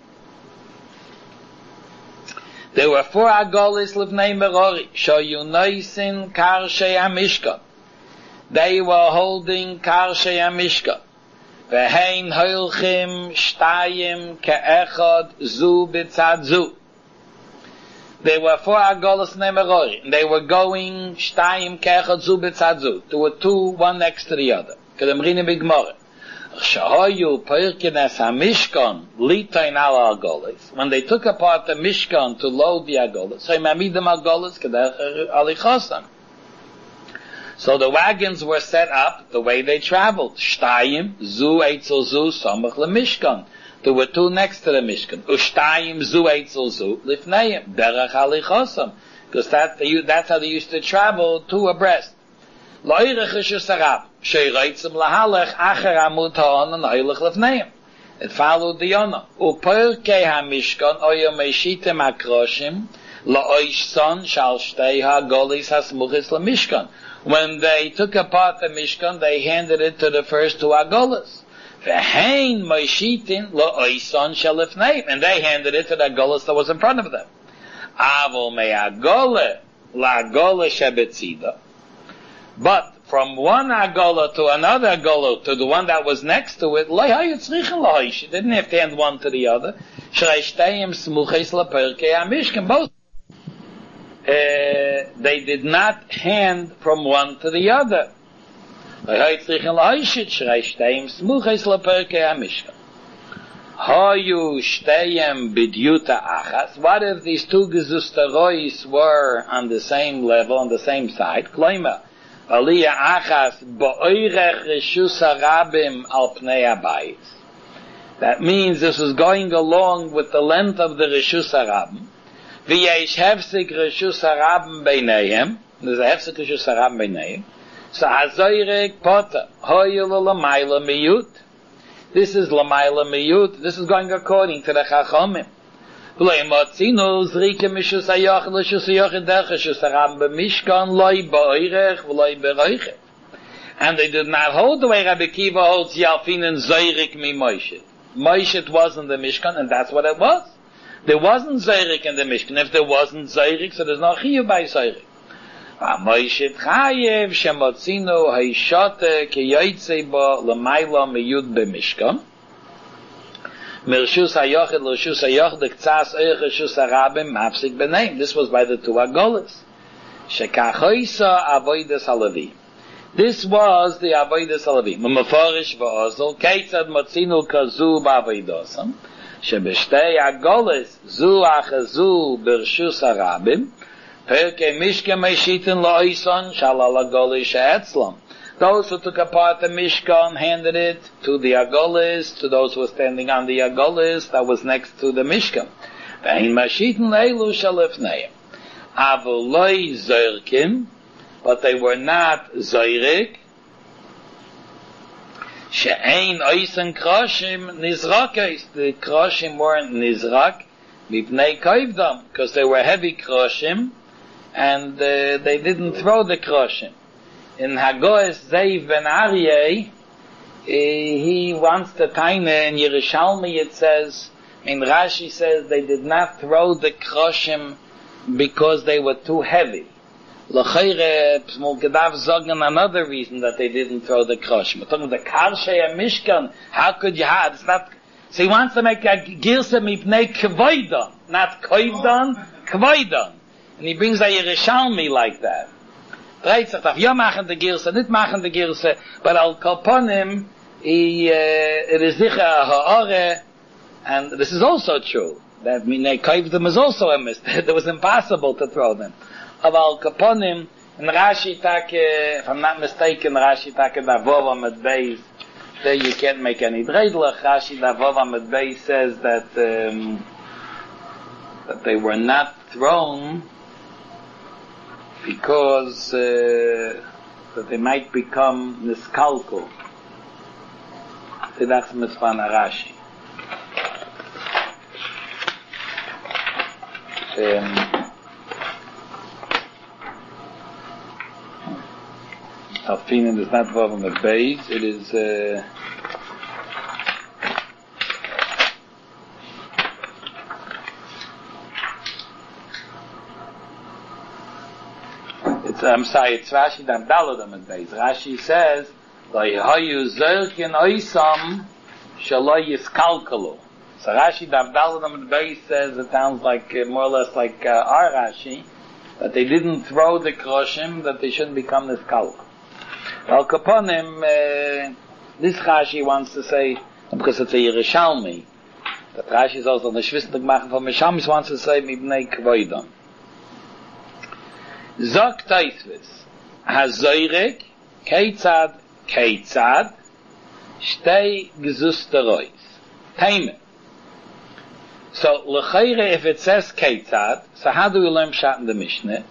There were 4 agolis livnei Merori. Shoyu noisin karshei hamishkan. They were holding karshei hamishkan. Vehein hoilchim shtayim ke'echad zu b'tzad zu. There were 4 agolis livnei Merori. They were going shtayim ke'echad zu b'tzad zu. There were 2, one next to the other. Kedemrine b'gmorah. Shahoyu Perkines HaMishkan Litayn Ala Agolis. When they took apart the Mishkan to load the Agolis, so Mamidam Agolis Kedech Alichosan. So the wagons were set up the way they traveled. Shtayim Zu Eitzel Zu Samach LeMishkan. There were 2 next to the Mishkan. Ushtayim Zu Eitzel Zu Lifneim Derech Alichosan. Because that's how they used to travel, 2 abreast. Loirech Shusarab. It followed the Yonah. Uperkei hamishkan oyo meishitem hakroshim la'oishson shal shtei hagolis hasmuchis lamishkan. When they took apart the Mishkan, they handed it to the first 2 agolas. Vehein meishitin la'oishson shal lifneim, and they handed it to the agolas that was in front of them. Avol me'agole la'agole shebetzida. But from one agola to another agola to the one that was next to it, she didn't have to hand one to the other. Both. They did not hand from one to the other. What if these 2 gezusterois were on the same level, on the same side? Aliyah achas ba'oirech reshus harabim al pnei habayis. That means this is going along with the length of the reshus harabim. V'yesh hefsik reshus harabim beinayim. There's a hefsik reshus harabim beinayim. So hazoyrek pota hoyu l'lamayla miyut. This is lamayla miyut. This is going according to the chachamim. And they did not hold the way Rabbi Kiva holds Yalfin and Zayrik mi Moshe. Moshe wasn't the Mishkan, and that's what it was. There wasn't Zayrik in the Mishkan. If there wasn't Zayrik, so there's no Chiyuv by Zayrik. Moshe Chayev shemotzino haishote keyoytze bo l'mayla miyud b'Mishkan. This was by the 2 agolas. This was the avodas halavi. Memafarish va'ozol keitzad matzinu kazu ba'avoidosam shebeshtei agolas zu achazu b'rshus harabim perkei mishke meishitin lo'ison shalal agolis she'etzlam. Those who took apart the Mishkan handed it to the agolis, to those who were standing on the agolis that was next to the Mishkan. But they were not Zayrik. She'ein oisen kroshim nizrakes. The kroshim weren't nizrak, mipnei koivdam, because they were heavy kroshim, and they didn't throw the kroshim. In Hagoes Zeiv ben Aryeh, he wants to taina, in Yerushalmi it says, in Rashi says, they did not throw the kroshim because they were too heavy. L'chayre, Gedav Zogan, another reason that they didn't throw the kroshim. We're talking about the Karshei HaMishkan. How could you have, it's not, so he wants to make a girsa mipnei kvoidon, not koivdon, kvoidon. And he brings a Yerushalmi like that. Right, sagt auf, ja machen die Girse, nicht machen die Girse, but al Kalponim, it is sicher ha'ore, and this is also true, that minei kaivdom is also a mistake, it was impossible to throw them. Of al Kalponim, in Rashi Take, if I'm not mistaken, Rashi Take Davova Med Beis, there you can't make any dreidlach. Rashi Davova Med Beis says that they were not thrown, because that they might become niskalkal. So that's Mispan Rashi. Alfinen is not Vav on the base, it is I'm sorry, it's Rashi Dam Daladam at base. Rashi says, Hayu Zerkin Oisam Shaloi Yiskalkalu. So Rashi Dam Daladam at base says, it sounds like more or less like our Rashi, that they didn't throw the kroshim, that they shouldn't become this kalk. Al Kaponim, this Rashi wants to say, because it's a Yerushalmi, that Rashi is also the Shvisnik Machen from Mishamis wants to say, Mibnei Kvoidam. Zok Taisvis, Hazoyrek, Keitzad, Shtei Gzusterois. Taime. So, L'chayre, if it says Keitzad, so how do we learn Pshat in the Mishnah?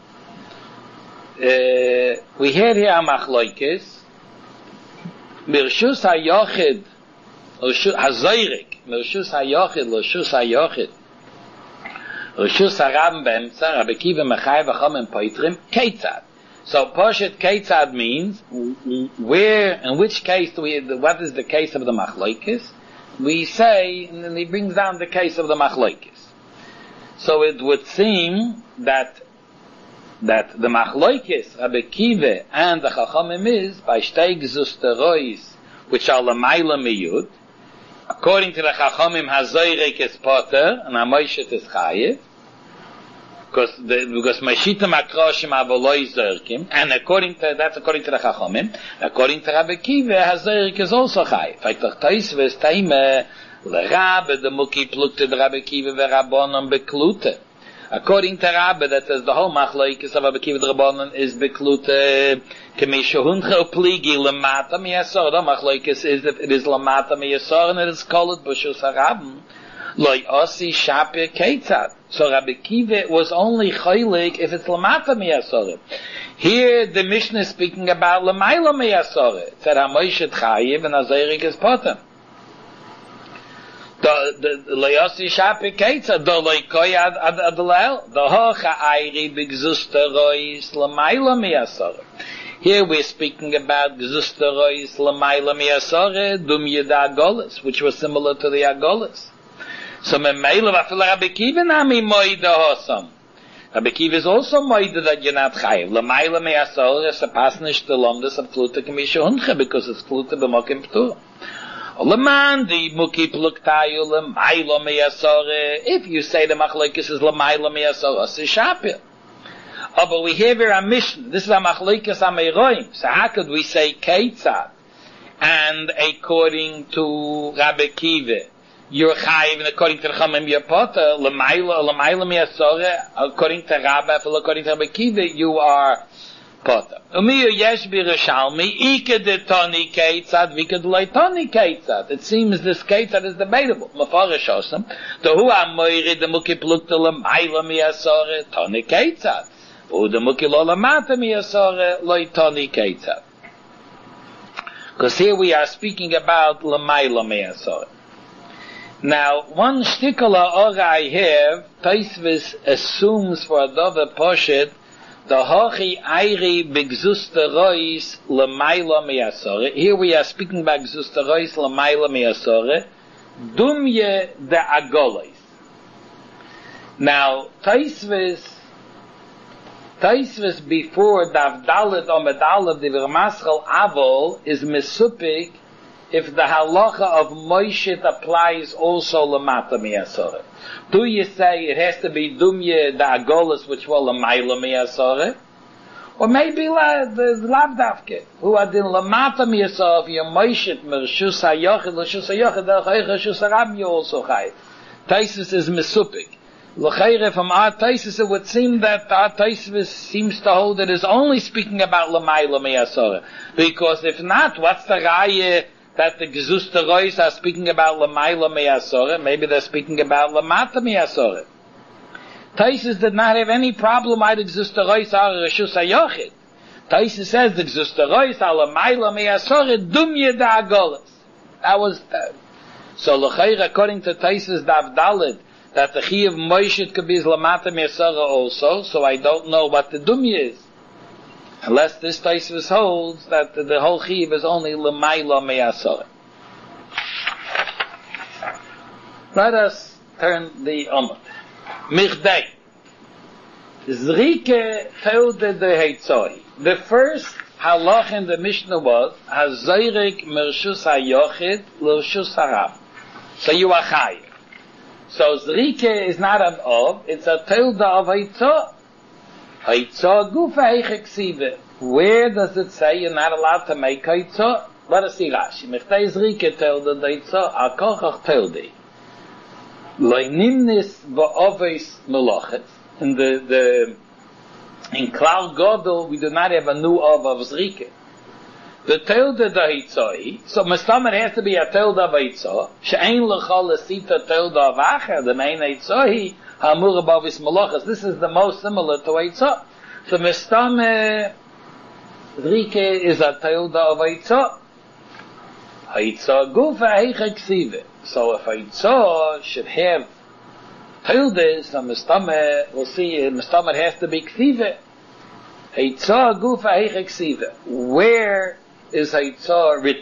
We hear here a Machloikis, Mirshus HaYochid, Hazoyrek, Mirshus HaYochid, L'shus HaYochid, Rishus HaRabim B'emtza, Rabbi Kiva Mechai V'chom and Poitrim, Keitzad. So Poshet Keitzad means, where, in which case do we, what is the case of the Machlokes? We say, and then he brings down the case of the Machlokes. So it would seem that the Machlokes, Rabbi Kiva and the Chachamim is, by Shtei Gzusterois, which are L'mayla Miyud, according to the Chachamim, Hazoyrek is Potter, and HaMoshet is Chayev, because Mashitam Akroshim Avoloi Zerkim, and according to the Chachamim, according to Rabbi Kiva, Hazoyrek is also Chayev. Faktach Taisves Taime, L'Rabbe, the Muki Plukte, the Rabbi Kiva, V'Rabbonon Beklute. According to Rabbe, that says the whole Machlokes of Rabbi Kiva, the Rabbonon is Beklute, Kemishahuncha Upligi, Lamata Miyasor. The Machlokes is that it is Lamata Miyasor, and it is called B'Shus HaRabim. Loi Osi Shapir Keitzad. So Rabbi Kiva was only Choylik if it's Lamata Miyasor. Here the Mishnah is speaking about Lamayla Miyasor. It said HaMoshet Chayiv and Hazoyrek is Potem. The Leosi Shapir Keitzad, the Leikoi Adalel, the Hocha Ayri B'Gzusterois Lamayla Miyasor. Here we're speaking about Gzusterois Lamayla Miyasor, Dum Yeda Agolis, which was similar to the Agolis. So Memeilu Vafil Rabbi Kiva Nami Moida Hosam. Rabbi Kiva is also Moida that you're not Chayiv. Lamayla Miyasor is a pasnish to Lomdas of Klute Kamisha Hunche, because it's Klute B'Mokim Ptur. Olaman the Muki Pluktayu Lamayla Miyasor. If you say the Machlokes is Lamayla Miyasor, it's Shapir. Oh, but we hear here a Mishnah. This is a Machlokes Ameiroim. So how could we say Keitzad? And according to Rabbi Kiva, you're Chayiv, and according to the Chachamim, you're Potter. Lamayla Miyasor. According to Rabbi, according to Rabbi Kiva, you are Potter. Umiyu yesh b'Yerushalmi, ike de toni Keitzad, vike de loy toni Keitzad. It seems this Keitzad is debatable. Mefarish osam. Tohu amoyri de muki plukta lamayla miyasore, toni Keitzad. Ude muki lo lamata miyasore, loy toni Keitzad. Because here we are speaking about lamayla miyasore. Now, one shtikala ora I have, Taisvis assumes for a dove poshet, the Hochi Ayri B'Gzusterois L'mayla Miyasore. Here we are speaking about Gzusterois L'mayla Miyasore. Dumye de Agolis. Now, Taisvis before Dav Dalet Omed Aleph Divrei Maschal Avol is Mesupik if the halacha of Moshe applies also L'mata Miyasore. Do you say it has to be Dumye the Agolis, which were L'mayla Miyasore? Or maybe the Lavdavke, who are in Lamata Miyasore, if you're Moshe, Mershus HaYochid, L'shus HaYochid, L'shus HaRabim, you also Chayiv. Taisus is Mesupik. L'chayre, from our Taisus, it would seem that our Taisus seems to hold that it's only speaking about L'mayla Miyasore. Because if not, what's the Raya that the Gzusterois are speaking about L'mayla Miyasore? Maybe they're speaking about Lamata Miyasore. Taisus did not have any problem why the Gzusterois are Rishus HaYochid. Taisa says the Gzustarois Alamaila Me'asore Dumye Da Agolas. That was so l'chayr according to Taisa's Dav Daled that the Chi of Moshe could be Lamata Me'asore also. So I don't know what the Dumye is, unless this Taisa holds that the whole Chi is only Lamaila Me'asore. Let us turn the Omot. Michdei. Zrike Teude de Heitzoi. The first halach in the Mishnah was Hazoyrek Mershus HaYochid L'Rshus HaRab. So you are chayiv. So Zrike is not an Ov, it's a Teude of Heitzoi. Heitzoi Gufa Heichek Sive. Where does it say you're not allowed to make Heitzoi? Let us see Rashi. Michdei Zrike Teude de Heitzoi Akochach Teude. Loinimnis Ba'ovis Melochet. In in Klal Godel, we do not have a new of Zrike. The Teude Dahitzoi, so Mustamer has to be a Teude of Heitzoi, She'ein L'chol Esita Teude of Acher, the main Heitzoi, Ha'amur Ba'ovis Melochet. This is the most similar to Heitzoi. So Mustamer Zrike is a Teude of Heitzoi. Heitzoi Gufa Heichek Sive. So if Heitzoi should have Teude, so Mustamer, we'll see, Mustamer has to be Ksive. Heitzoi Gufa Heichek Ksive. Where is Heitzoi written?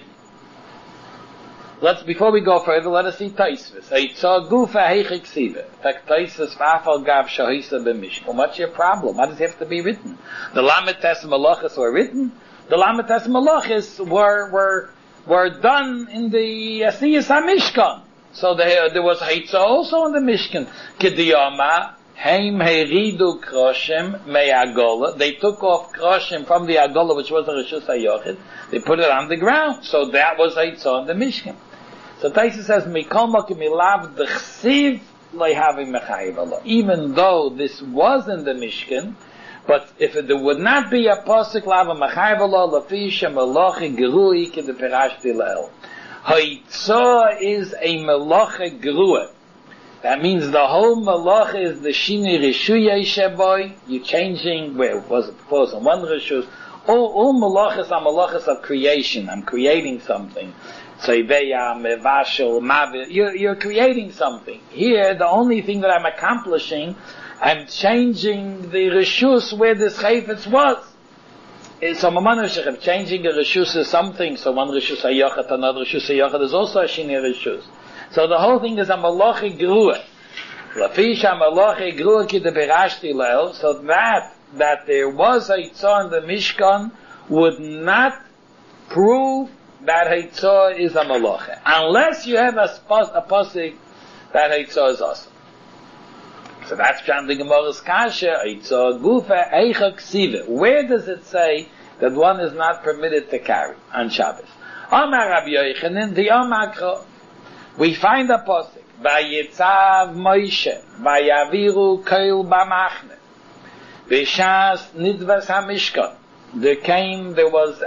Before we go further, let us see Taisvis. Heitzoi Gufa Heichek Ksive. In fact, Taisvis Fafal Gav Shahisa B'Mishkan. What's your problem? Why does it have to be written? The Lametes Malachas were written. The Lametes Malachas were done in the Asiyas HaMishkan. So there was Heitzoi also in the Mishkan. Kediyama, Heim Heridu Kroshem Me'agola. They took off Kroshem from the Agola, which was the Rishus HaYochid. They put it on the ground. So that was Heitzoi in the Mishkan. So Taisa says, Mikol Mokim Ilav D'chsiv Leihavi Mechayiv Allah. Even though this was in the Mishkan, but if there would not be a Posik Lava Mechayiv Allah, Lafi Shem Elochi Gerui K'de Perashti Le'el. Heitzoi is a melacha gerua. That means the whole melacha is the shini rishuyei sheboy. You're changing where was it before on one rishus. All melachas are melachas of creation. I'm creating something. Tzeiveya, mevashel, mavir. You're creating something. Here, the only thing that I'm accomplishing, I'm changing the rishus where this chayfetz was. So Mamanashach, changing a Rishus is something, so one Rishus HaYochet, another Rishus HaYochet is also a Shini Rishus. So the whole thing is a Malachi Grua. Lafisha Malachi Grua ki de Berashti Leil, so that there was Heitzoi in the Mishkan would not prove that Heitzoi is a Malachi. Unless you have a posik that Heitzoi is awesome. So that's Pshat the Gemara's Kasha, Heitzoi Gufa Eicha Ksiva. Where does it say that one is not permitted to carry on Shabbos? Amar Rabbi Yochanan, the Amakro. We find a posik. Vayetzav Moshe, Vayaviru Koil B'machne, V'shas Nidvas HaMishkan. There was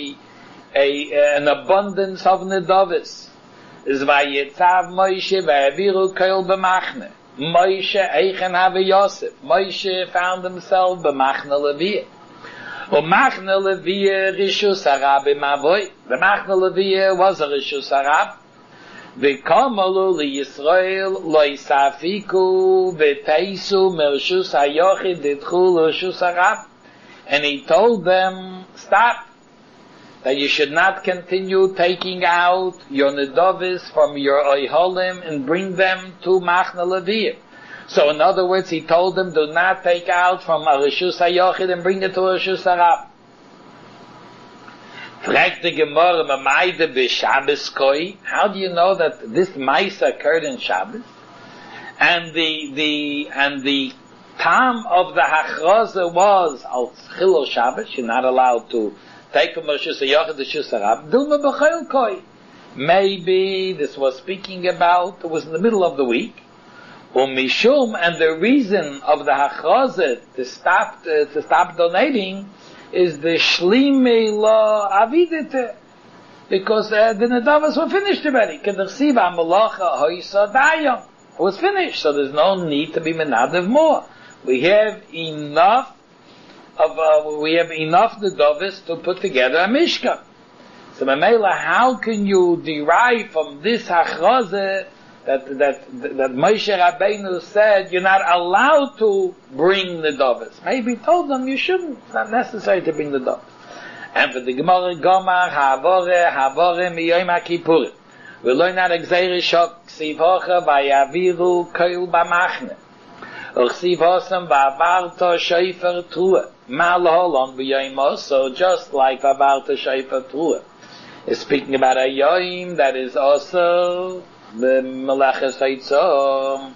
an abundance of Nidavis. Is Vayetzav Moshe, Vayaviru Koil B'machne. Moshe Eichen Have Yosef. Moshe found himself b'machna Leviyah. U'machna Leviyah Rishus Harab Imavoy. The machna Leviyah was a Rishus Harab. V'komalu liYisrael lo yisafiku v'teisu mershus hayochid ditchu l'Rishus Harab. And he told them, stop. That you should not continue taking out your nedovis from your oiholim and bring them to Machna Leviyah. So in other words, he told them, do not take out from a Rishus HaYochid and bring it to a Rishus Harab. Fragt the Gemara, Mamaide b'Shabbos koi. How do you know that this Maisa occurred in Shabbos? And the time of the Hachroza was al Chilo Shabbos. You're not allowed to take from Rishus HaYochid to Rishus Harab. Dilma b'chayil koi. Maybe this was speaking about, it was in the middle of the week. Mishum, and the reason of the Hachroza to stop donating is the Shlimi Lo Avidite. Because the Nedavas were finished already. K'dersiva Malacha Hoysa Dayam. It was finished, so there's no need to be Menadav more. We have enough we have enough nedavis to put together a mishkan. So Mamela, how can you derive from this hachraze that Moshe Rabbeinu said you're not allowed to bring the nedavis? Maybe he told them you shouldn't. It's not necessary to bring the nedavis. And for the Gemara Gomar Havore Miyoyim HaKippurim, we learn that Gzeira Shok Ksiv Hocha Vayaviru Koil B'Machne Ksiv Hosam V'Avarta Sheifer Trua Mal Holon B'Yoyim. So just like V'Avarta Sheifer Trua is speaking about a Yoyim that is also the Melaches Haitzom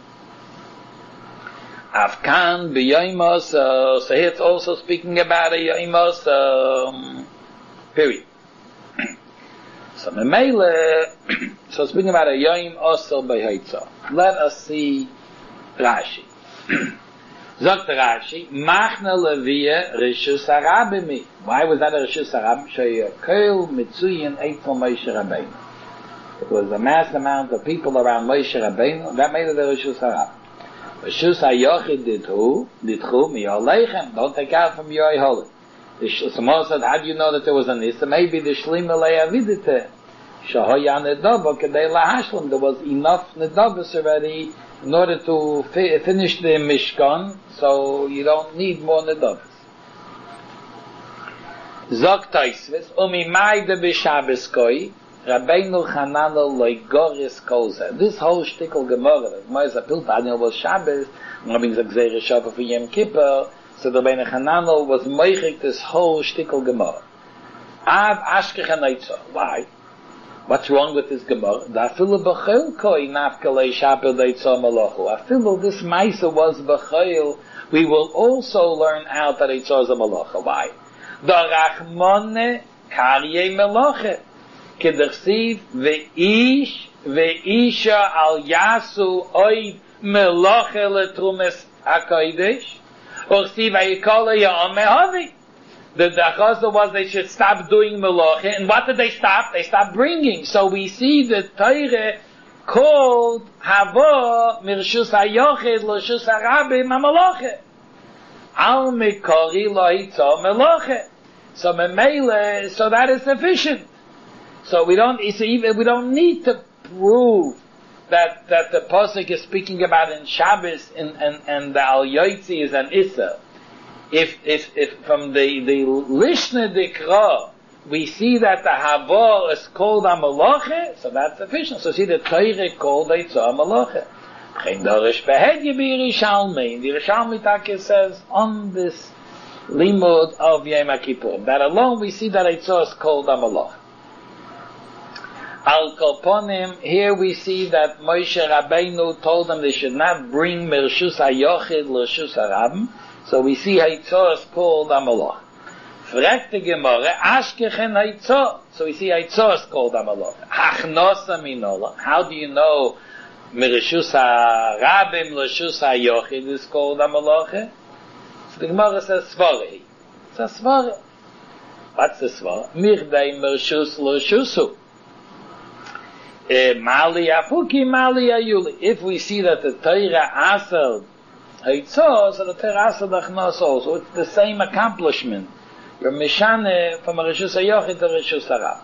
Afkan B'Yoyim Oso. So here it's also speaking about a Yoyim Oso. Period. So Memele, so speaking about a Yoyim Oso B'Haitzom. Let us see Rashi. Zogt Rashi, Machna Levia Rishus Harabimi. Why was that a Rishus Harabim? Sheyakel Mitzuyin Eitzol Moshe Rabbeinu. It was a mass amount of people around Moshe Rabbeinu that made it a Rishus Harabim. Rishus HaYochid Ditchu Miyoleichem. Don't take out from your Holy. The Shlomo said, how do you know that there was a Nisa? Maybe the Shlima Le'avidite Shahoya Nedava Kedei Lahashlam. There was enough Nedavas already in order to finish the Mishkan, so you don't need more Nedavas. Zok Taisvis, Umimayde B'Shabbos Koi, Rabbeinu Chananel Loigoris Koza. This whole shtickle Gemara, the Gemara is a Piltaniel was Shabbos, Rabbeinu Zagzeir Shabbat for Yom Kippur, so the Rabbeinu Chananel was Meichik this whole shtickle Gemara. Av Ashkech HaNeitzah. Why? What's wrong with this Gemara? Afilu b'chol koi nafkalei shapel deitzah malachu. Afilu this Maisa was b'chol. We will also learn out that eitzah is a malacha. Why? Da rachmone karye malacha. Kedechsiv ve'ish ve'isha al yasu oid malacha letrumes hakodesh. Or siv ayikala ya'am mehavi. The Chaza was they should stop doing Melacha, and what did they stop? They stopped bringing. So we see the Torah called Hava Mirshus HaYochid L'Shus HaRabim HaMelacha. Al Mikori Lo'itza Melacha. So Memele, so that is sufficient. So we don't need to prove that the Pasuk is speaking about in Shabbos and the Al Yotzi is an Issa. If from the Lishna Dikra we see that the Hava is called a Malacha, so that's sufficient. So see the Torah called Eitzah Malacha. The Yerushalmi Taka says on this Limud of Yom Kippur that alone we see that Eitzah is called a Malacha. Al Kolponim, here we see that Moshe Rabbeinu told them they should not bring Mershus HaYochid L'Shus HaRabim. So we see Haitzah is called Amalach. Fragt the Gemara, Ashkechen Haitzah. So we see Haitzah is called Amalach. Hachnosa Minola. How do you know Mirishus HaRabim L'Shus HaYochid is called Amalach? So the Gemara says Svarei. It's a Svarei. What's the Svarei? Mirdei Mirishus L'Shusu. Mali Afuki Mali Ayuli. If we see that the Torah Asel Haitzah, so the Torah Asel Dachnos also. It's the same accomplishment. You're Mishane from a Rishus HaYochid to Rishus HaRab.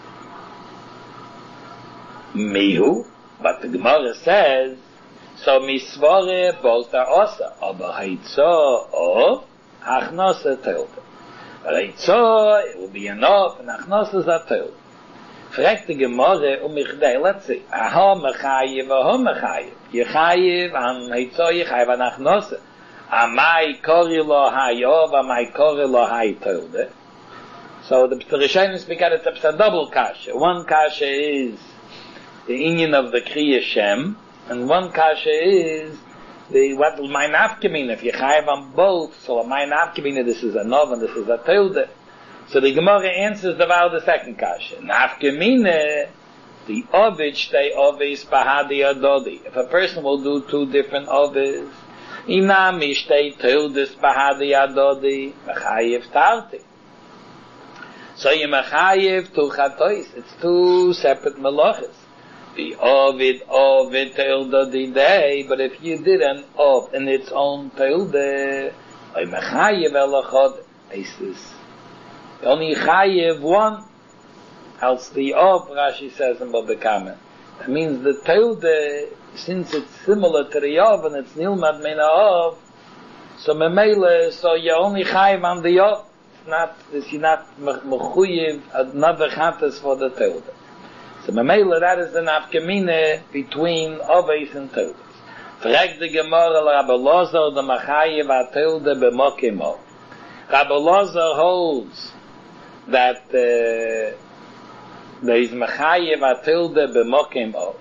Mihu, but the Gemara says, so Misvore Bolta Osa, aber Haitzah of Achnosa Teilta. But Haitzah, it will be enough, and Achnosa is a Teilta. Fragt the Gemara Michdei, let's see, Aha Mechayiv, Aha Mechayiv. Yechayiv, an Haitzah Yechayiv, an Achnosa. Amai Kori Lo Hayov, Amai Kori Lo Haytolde. So the Rishonim speak out it's a double kasha. One kasha is the inyan of the Kriya Shem, and one kasha is the what my nafkamina. If Yechayiv on both, so my nafkamina, this is a nov and this is a tolde. So the Gemara answers the second kasha. Nafkamina, the ovid shtei ovis bahadi adodi. If a person will do two different ovis, inami shtei toldes bahadi adodi, mechayiv tarti. So you mechayiv tu chatois. It's two separate melachas. The ovid tolde day, but if you did an ov in its own tolde, I mechayiv elachod. Isis. Only chayiv one, else the of, Rashi says in Babakamen. That means the Teude, since it's similar to the of and it's nilmad mina of, so memele, so you only chayiv on the of. You're not mechuyiv another chatas for the Teude. So memele, that is the nafkamine between oves and Teudes. Frag the Gemara Rabbi Lozer the machayiv a Teude b'mokimo. Rabbi Lozer holds that there is mechayev atilde b'mokim of.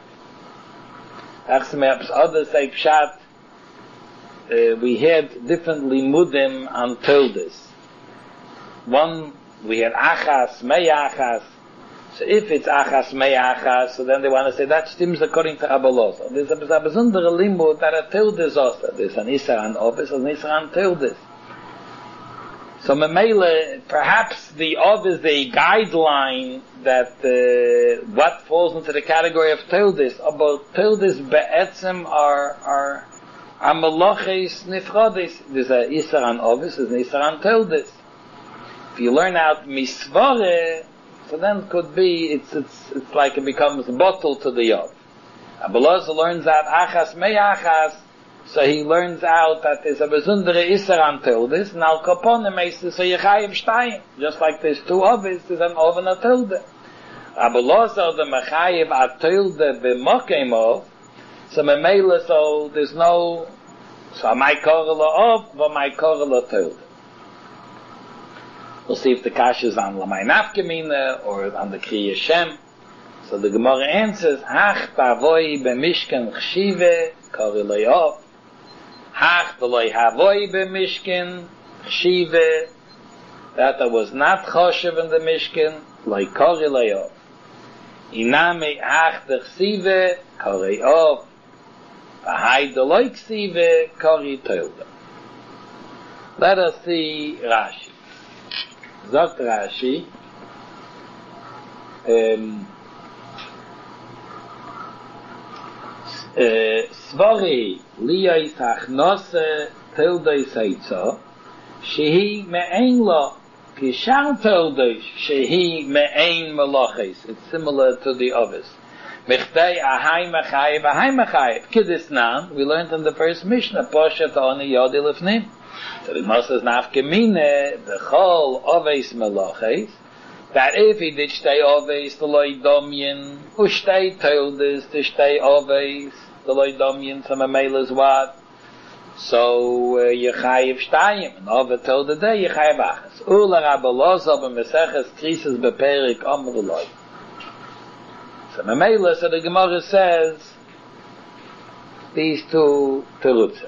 Others say pshat. We had different limudim on tildes. One we had achas, meyachas. So if it's achas, meyachas, so then they want to say that stems according to Rabbi Lozer. There's a besondere limud that a tildes also. There's an isar an ovis, an isar an tildes. So Memele, perhaps the of is the guideline that what falls into the category of Teudes, but Teudes be'etzem are meloches nifrodes. There's a Isar an Ovis, there's an Isar an Teudes. If you learn out Misvore, so then it could be, it's like it becomes bottle to the of. Abelaz learns out Achas Me'achas, so he learns out that there's a besondere Isser an Teudes, and al kaponim meistens so yechayiv shtayim. Just like there's two oves, there's an ov and a Teude. Rabbi Lozer the mechayiv a Teude b'mokem ov, so memela, so there's no, so my korel ov, but my korel Teude. We'll see if the kash is on Lamay Nafkamina, or on the Kriya Shem. So the Gemara answers, Hach tavoi b'mishkan chshive, korel ov. Hach v'loi havoi b'mishkin chshive, that I was not choshev in the mishkin, loi kori le'ov. Iname hach d'chsive kori ov, v'hai d'loi ksive kori teude. Let us see Rashi. Sagt Rashi, Svari liyais achnose teldei seitzo shehi me'ein lo kishar teldei shehi me'ein meloches. It's similar to the others. Mechdei ahai mechayev kidisnan, we learned in the first Mishnah, poshet oni yodi lefnim. So the Moshe says nafkamine the chol oves meloches, that if he did stay oves the loy domyin, who stay teldis to stay oves the loy domyin, some memel is what? So yechayiv shtayim, and over told the day yechayiv achas. Ula Rabbi Lozer b'meseches krisis beperik amru loy. So memel, so the Gemara says these two terutzim.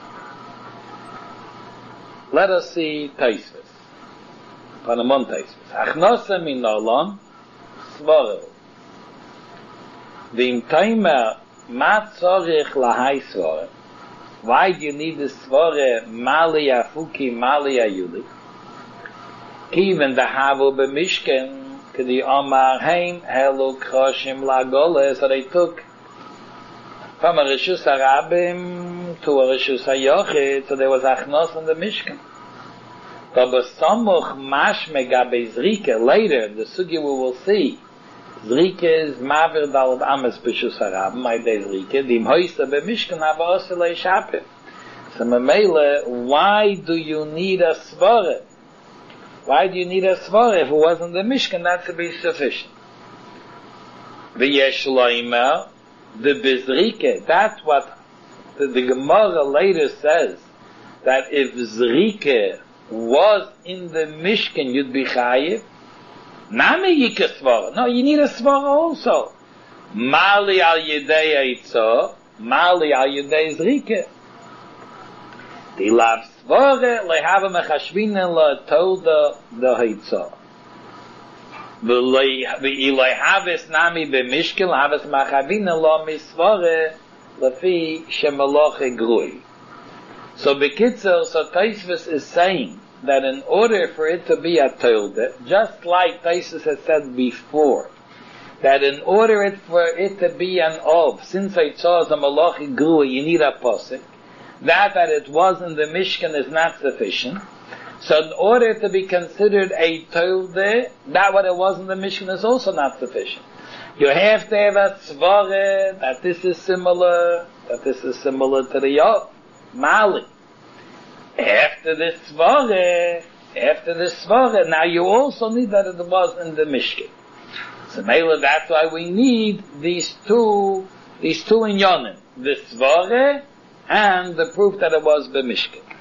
Let us see Taisvis. Panamon Taisvis. Achnose min olon svarel. V'im taimer ma tzorich lahai svarel. Why do you need the svarel mali afuki mali ayuli? Even the havu b'mishken k'di omar heim helu kroshim lagole. So they took from a Rishus HaRabim to a Rishus HaYochid, so there was Achnos in the Mishkan. But B'samuch mashme gabe Zrike, later, the Sugi we will see, Zrike is Mavir Dalad Ames B'Rishus HaRabim, my day Zrike, Dim Hoysa B'Mishkan Hava Oselei Shapim. So Mamele, why do you need a Svore? Why do you need a Svore? If it wasn't the Mishkan, that would be sufficient. V'yesh loimer, the Bizrike, that's what the Gemara later says, that if Zrike was in the Mishkan, you'd be chayiv. Nami yika svara. No, you need a svara also. Mali al yedei eitzo, mali al yedei Zrike. Di lav svara, lehava mechashvinen la tolda the eitzo. V'iloi haves nami b'mishkin, haves machavina lo misvore, lefi shemaloche grui. So Bekitzel, so Taisvis is saying that in order for it to be a tolde, just like Taisvis had said before, that in order for it to be an ov, since I saw as a malachi grui, you need a posik, that it was in the Mishkan is not sufficient. So in order to be considered a Tolde, that what it was in the Mishnah is also not sufficient. You have to have a Svare, that this is similar to the Yod, Mali. After the Svare, now you also need that it was in the Mishkan. So Mela, that's why we need these two inyonim, the Svare and the proof that it was the Mishkan.